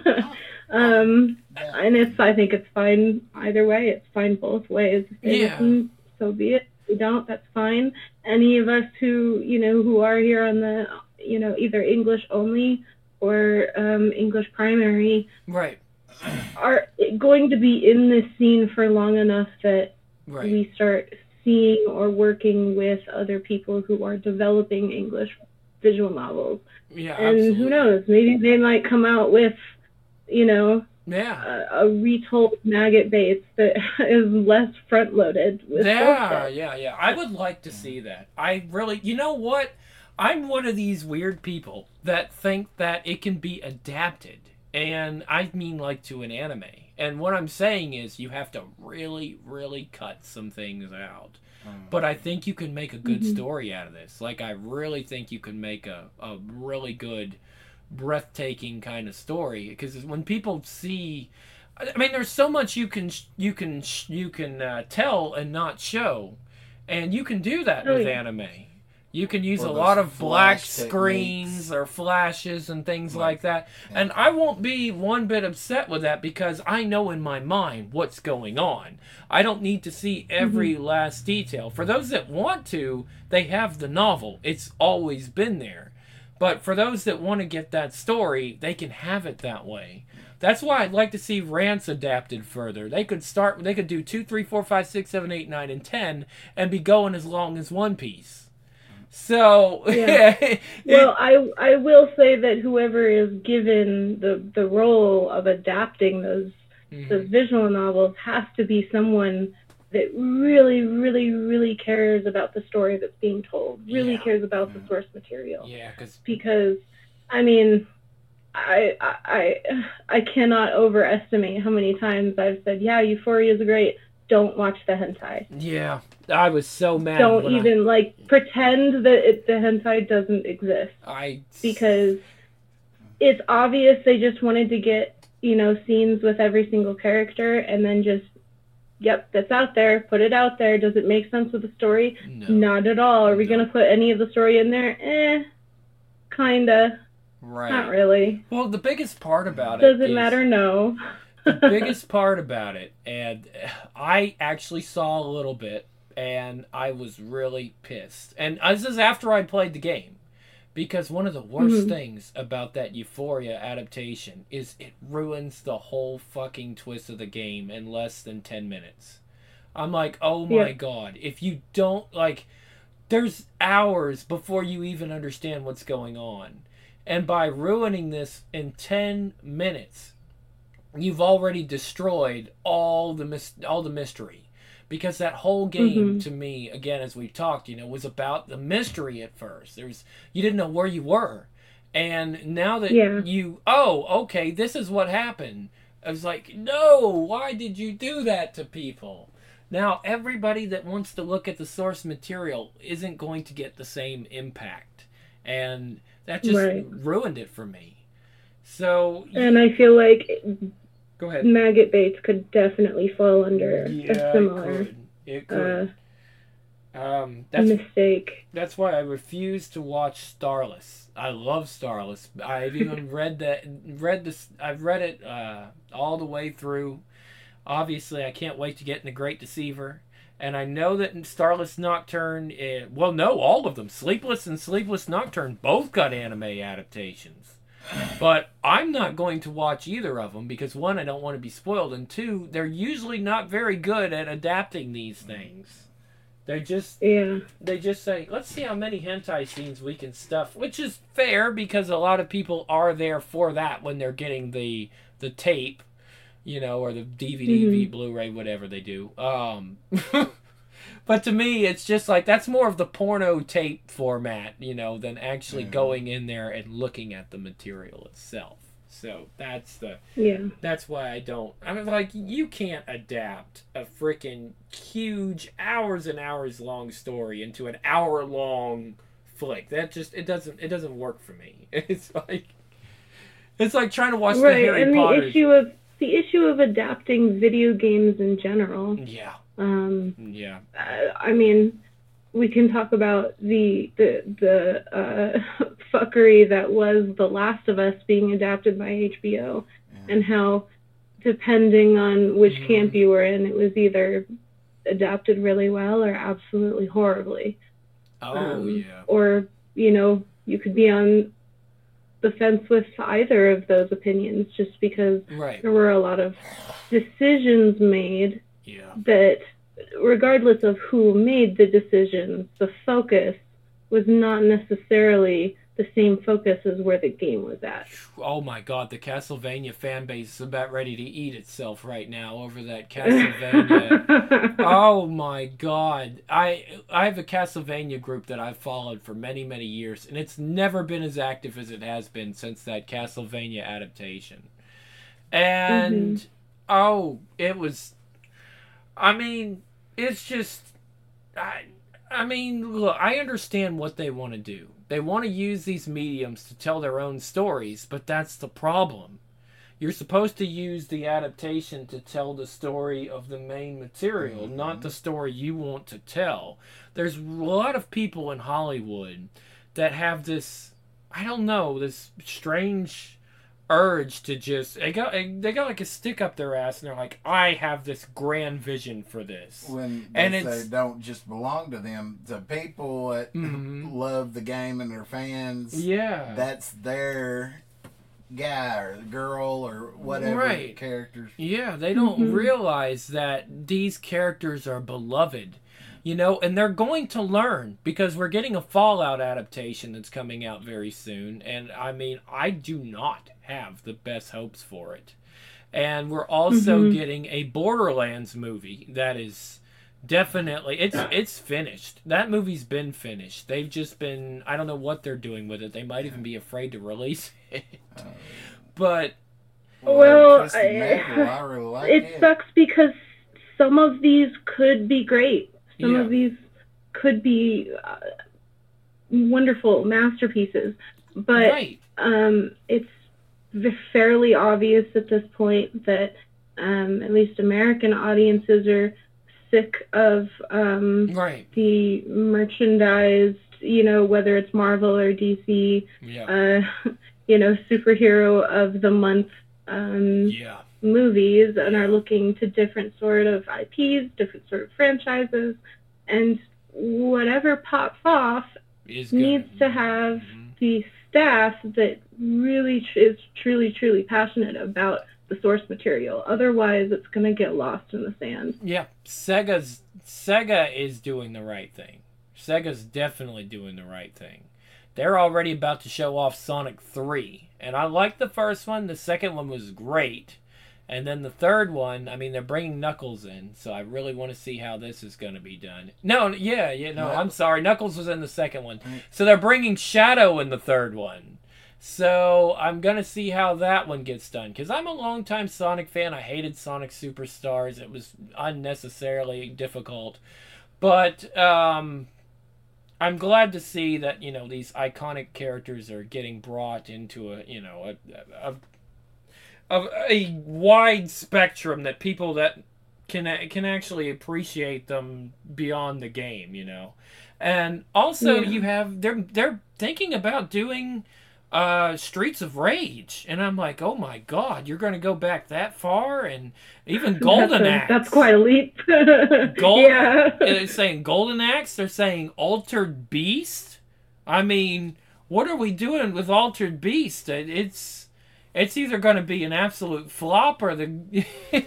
um, Yeah. and it's. I think it's fine either way. It's fine both ways. If they Yeah. listen, so be it. If we don't, that's fine. Any of us who you know who are here on the you know either English only or um, English primary Right. are going to be in this scene for long enough that Right. we start seeing or working with other people who are developing English visual novels. Yeah. And absolutely. who knows, maybe they might come out with, you know, Yeah. a, a retold Maggot Bates that is less front loaded with Yeah, bullshit. yeah, yeah. I would like to see that. I really, you know what? I'm one of these weird people that think that it can be adapted. And I mean, like, to an anime. And what I'm saying is you have to really, really cut some things out. But I think you can make a good Mhm. story out of this. Like, I really think you can make a, a really good, breathtaking kind of story. Because when people see, I mean, there's so much you can you can you can uh, tell and not show, and you can do that Oh, with yeah. anime. You can use Or a those lot of black flash screens techniques. or flashes and things Right. like that. Yeah. And I won't be one bit upset with that because I know in my mind what's going on. I don't need to see every last detail. For those that want to, they have the novel. It's always been there. But for those that want to get that story, they can have it that way. That's why I'd like to see Rants adapted further. They could start. They could do two, three, four, five, six, seven, eight, nine, and ten, and be going as long as One Piece. So, Yeah. it- Well, I I will say that whoever is given the the role of adapting those Mhm. those visual novels has to be someone that really, really, really cares about the story that's being told. Really Yeah. cares about the source material. yeah, because Because, I mean, I I I I cannot overestimate how many times I've said, "Yeah, Euphoria is great. Don't watch the hentai. yeah, I was so mad. Don't when even like pretend that it, the hentai doesn't exist." I, I Because it's obvious they just wanted to get, you know, scenes with every single character and then just, yep, that's out there, put it out there. Does it make sense with the story? no, Not at all. Are we No. going to put any of the story in there? Eh, kinda. right. Not really. Well, the biggest part about Does it it is- matter? No. the biggest part about it, and I actually saw a little bit, and I was really pissed. And this is after I played the game. Because one of the worst mm-hmm. things about that Euphoria adaptation is it ruins the whole fucking twist of the game in less than ten minutes. I'm like, oh my yeah. god, if you don't, like, there's hours before you even understand what's going on. And by ruining this in ten minutes, you've already destroyed all the mis- all the mystery. Because that whole game, mm-hmm. to me, again, as we've talked, you know, was about the mystery at first. There was, you didn't know where you were. And now that yeah. you, oh, okay, this is what happened. I was like, no, why did you do that to people? Now, everybody that wants to look at the source material isn't going to get the same impact. And that just right. ruined it for me. So... And I feel like... Go ahead. Maggot Baits could definitely fall under yeah, a similar it could. It could. Uh, um, that's, mistake. That's why I refuse to watch Starless. I love Starless. I've even read that. Read this. I've read it uh, all the way through. Obviously, I can't wait to get into Great Deceiver. And I know that in Starless Nocturne, it, well, no, all of them, Sleepless and Sleepless Nocturne, both got anime adaptations. But I'm not going to watch either of them because, one, I don't want to be spoiled, and two, they're usually not very good at adapting these things. They just yeah. they just say, let's see how many hentai scenes we can stuff, which is fair because a lot of people are there for that when they're getting the the tape, you know, or the D V D, mm-hmm. Blu-ray, whatever they do. Um, but to me, it's just like, that's more of the porno tape format, you know, than actually mm-hmm. going in there and looking at the material itself. So that's the yeah. That's why I don't. I mean, like, you can't adapt a freaking huge, hours and hours long story into an hour long flick. That just it doesn't it doesn't work for me. It's like it's like trying to watch right, the Harry and Potter. the issue of the issue of adapting video games in general. Yeah. Um, yeah. Uh, I mean, we can talk about the the the uh, fuckery that was The Last of Us being adapted by H B O, yeah. and how, depending on which mm. camp you were in, it was either adapted really well or absolutely horribly. Oh um, yeah. Or, you know, you could be on the fence with either of those opinions, just because right. there were a lot of decisions made. Yeah. That, regardless of who made the decisions, the focus was not necessarily the same focus as where the game was at. Oh my god, the Castlevania fan base is about ready to eat itself right now over that Castlevania. Oh my god. I I have a Castlevania group that I've followed for many, many years, and it's never been as active as it has been since that Castlevania adaptation. And, mm-hmm. oh, it was... I mean, it's just... I, I mean, look, I understand what they want to do. They want to use these mediums to tell their own stories, but that's the problem. You're supposed to use the adaptation to tell the story of the main material, mm-hmm. not the story you want to tell. There's a lot of people in Hollywood that have this, I don't know, this strange urge to just, they got, they got like a stick up their ass and they're like, I have this grand vision for this. When they and say don't just belong to them, the people that mm-hmm. love the game and their fans, yeah, that's their guy or girl or whatever right. characters. Yeah, they don't mm-hmm. realize that these characters are beloved. You know, and they're going to learn because we're getting a Fallout adaptation that's coming out very soon. And, I mean, I do not have the best hopes for it. And we're also mm-hmm. getting a Borderlands movie that is definitely... It's it's finished. That movie's been finished. They've just been... I don't know what they're doing with it. They might even be afraid to release it. Uh, but... Well, I, I really like it, it sucks because some of these could be great. Some yeah. of these could be uh, wonderful masterpieces, but right. um, it's fairly obvious at this point that um, at least American audiences are sick of um, right. the merchandised, you know, whether it's Marvel or D C, yeah. uh, you know, superhero of the month um, yeah. movies, and yeah. are looking to different sort of I Ps, different sort of franchises. and whatever pops off Is good. needs to have Mhm. the staff that really tr- is truly, truly passionate about the source material. Otherwise, it's going to get lost in the sand. Yeah, Sega's Sega is doing the right thing. Sega's definitely doing the right thing. They're already about to show off Sonic three, and I liked the first one. The second one was great. And then the third one, I mean, they're bringing Knuckles in, so I really want to see how this is going to be done. No, yeah, yeah, no, I'm sorry. Knuckles was in the second one. So they're bringing Shadow in the third one. So I'm going to see how that one gets done. Because I'm a longtime Sonic fan. I hated Sonic Superstars. It was unnecessarily difficult. But um, I'm glad to see that, you know, these iconic characters are getting brought into a, you know, a... a of a wide spectrum that people that can can actually appreciate them beyond the game, you know. And also Yeah. you have they're they're thinking about doing uh Streets of Rage, and I'm like, oh my god, you're going to go back that far? And even Golden that's a, Axe. That's quite a leap. Gold, yeah. They're saying Golden Axe. They're saying Altered Beast. I mean, what are we doing with Altered Beast? It's It's either going to be an absolute flop or the...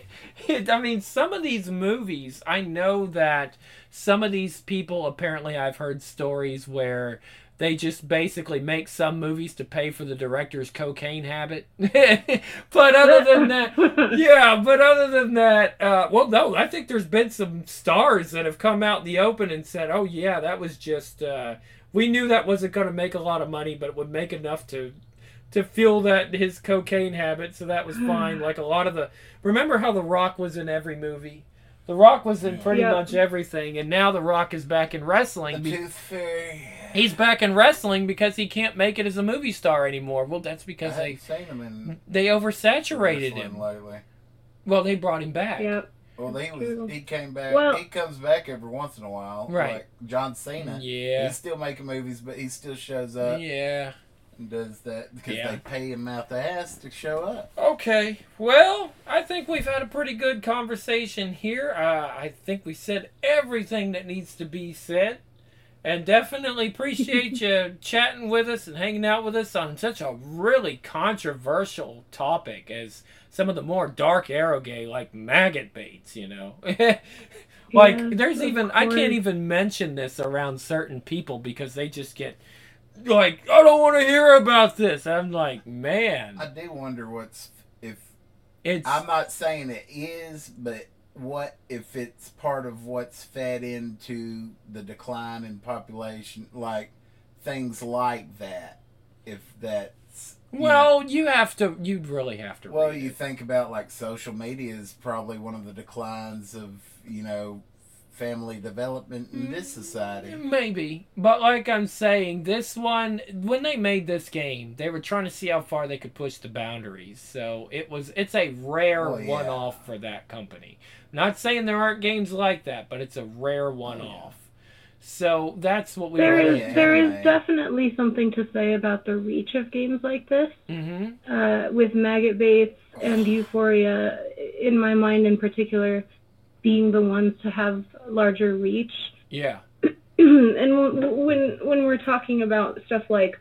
I mean, some of these movies, I know that some of these people, apparently I've heard stories where they just basically make some movies to pay for the director's cocaine habit. But other than that, yeah, but other than that, uh, well, no, I think there's been some stars that have come out in the open and said, oh yeah, that was just... Uh, we knew that wasn't going to make a lot of money, but it would make enough to... to fuel that his cocaine habit, so that was fine. Like a lot of the, remember how The Rock was in every movie? The Rock was in pretty Yep. much everything, and now The Rock is back in wrestling. The Be- Tooth Fairy. He's back in wrestling because he can't make it as a movie star anymore. Well, that's I because haven't they seen him in they oversaturated wrestling him. lately. Well, they brought him back. Yep. Well, he was he came back. Well- he comes back every once in a while, Right. Like John Cena. Yeah. He's still making movies, but he still shows up Yeah. and does that because Yeah. they pay him out the ass to show up. Okay, well, I think we've had a pretty good conversation here. Uh, I think we said everything that needs to be said. And definitely appreciate you chatting with us and hanging out with us on such a really controversial topic as some of the more dark Aerogay, like maggot baits, you know. Like, Yeah, there's of even, I course. can't even mention this around certain people because they just get, like, I don't want to hear about this. I'm like, man, I do wonder what's if it's... I'm not saying it is, but what if it's part of what's fed into the decline in population, like things like that. If that's you Well, you have to, you'd really have to know, well, read you it. think about like social media is probably one of the declines of you know family development in this society. Maybe. But like I'm saying, this one, when they made this game, they were trying to see how far they could push the boundaries. So it was, it's a rare Oh, yeah. one-off for that company. Not saying there aren't games like that, but it's a rare one-off. So that's what we There were... is Yeah, there is right. definitely something to say about the reach of games like this. Mm-hmm. Uh, with Maggot Baits and Euphoria, in my mind in particular, being the ones to have larger reach. Yeah. And when when when we're talking about stuff like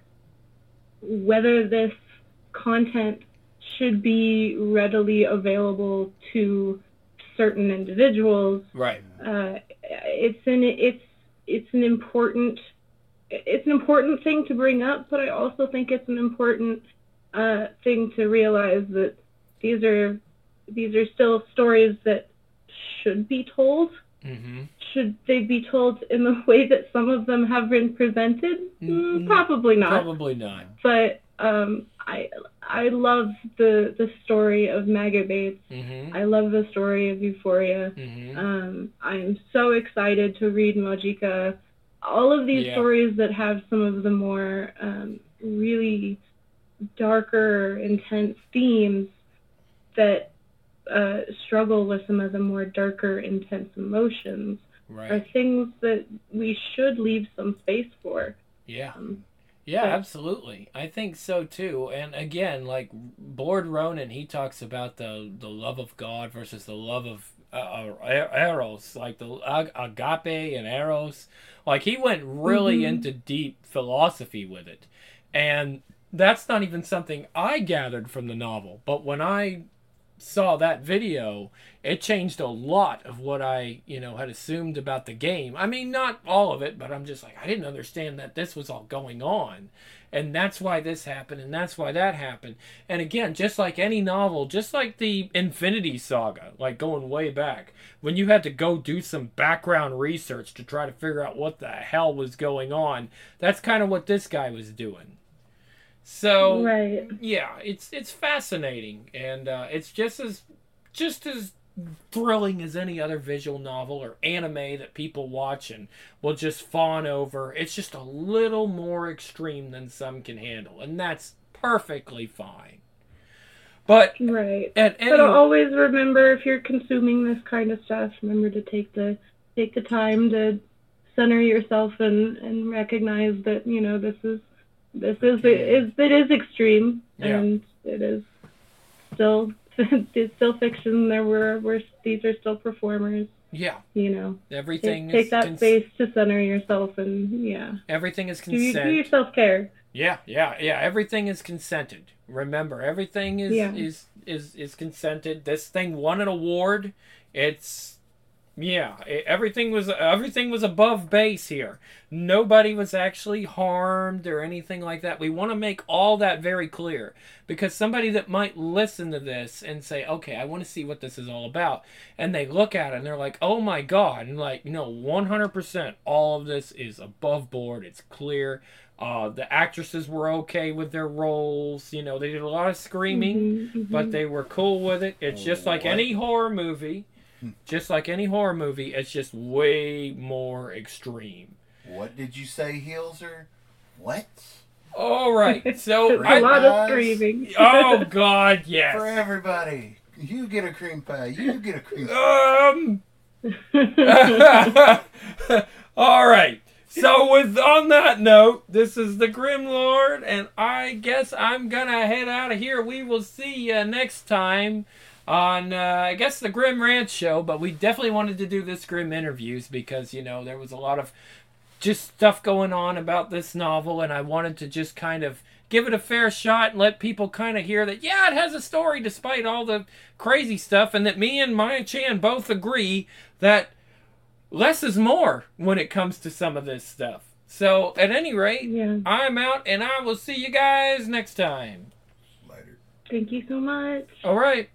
whether this content should be readily available to certain individuals, Right. uh, it's an it's it's an important it's an important thing to bring up, but I also think it's an important uh, thing to realize that these are these are still stories that should be told. Mm-hmm. Should they be told in the way that some of them have been presented? Mm, Mm, probably not. Probably not. But um, I I love the the story of Maggot Baits. Mm-hmm. I love the story of Euphoria. Mm-hmm. Um, I'm so excited to read Mojica. All of these Yeah. stories that have some of the more um, really darker, intense themes that uh, struggle with some of the more darker, intense emotions are Right. things that we should leave some space for. Yeah. Um, Yeah, But- absolutely. I think so too. And again, like Board Ronan, he talks about the the love of God versus the love of uh, Eros, like the uh, agape and Eros. Like he went really Mhm. into deep philosophy with it, and that's not even something I gathered from the novel. But when I saw that video, it changed a lot of what I, you know, had assumed about the game. I mean, not all of it, but I'm just like, I didn't understand that this was all going on. And that's why this happened, and that's why that happened. And again, just like any novel, just like the Infinity Saga, like going way back, when you had to go do some background research to try to figure out what the hell was going on, that's kind of what this guy was doing. So Right. yeah, it's it's fascinating, and uh, it's just as just as thrilling as any other visual novel or anime that people watch and will just fawn over. It's just a little more extreme than some can handle, and that's perfectly fine. But Right. at any But always remember, if you're consuming this kind of stuff, remember to take the take the time to center yourself and and recognize that, you know, this is this is is it is extreme, Yeah. and it is still it's still fiction. There were were these are still performers. yeah, You know, everything take, take is that cons- space to center yourself, and yeah, everything is do, you, do consent. your self care. Yeah, yeah, yeah. Everything is consented. Remember, everything is Yeah. is is is consented. This thing won an award. It's yeah. It, everything was everything was above base here. Nobody was actually harmed or anything like that. We want to make all that very clear, because somebody that might listen to this and say, "Okay, I want to see what this is all about," and they look at it and they're like, "Oh my god!" and like, no, one hundred percent, all of this is above board. It's clear. Uh, the actresses were okay with their roles. You know, they did a lot of screaming, Mhm, mhm. but they were cool with it. It's just like What? any horror movie. Just like any horror movie, it's just way more extreme. What did you say, Hilzer? What? All right, so a I, lot I- of screaming. oh god, For yes. everybody. You get a cream pie. You get a cream pie. Um. All right. So with on that note, this is the Grim Lord, and I guess I'm gonna head out of here. We will see you next time on uh, I guess the Grim Ranch show. But we definitely wanted to do this Grim interviews because you know there was a lot of just stuff going on about this novel, and I wanted to just kind of give it a fair shot and let people kind of hear that yeah, it has a story despite all the crazy stuff, and that me and Maya Chan both agree that less is more when it comes to some of this stuff. So, at any rate, Yeah. I'm out, and I will see you guys next time. Later. Thank you so much. All right.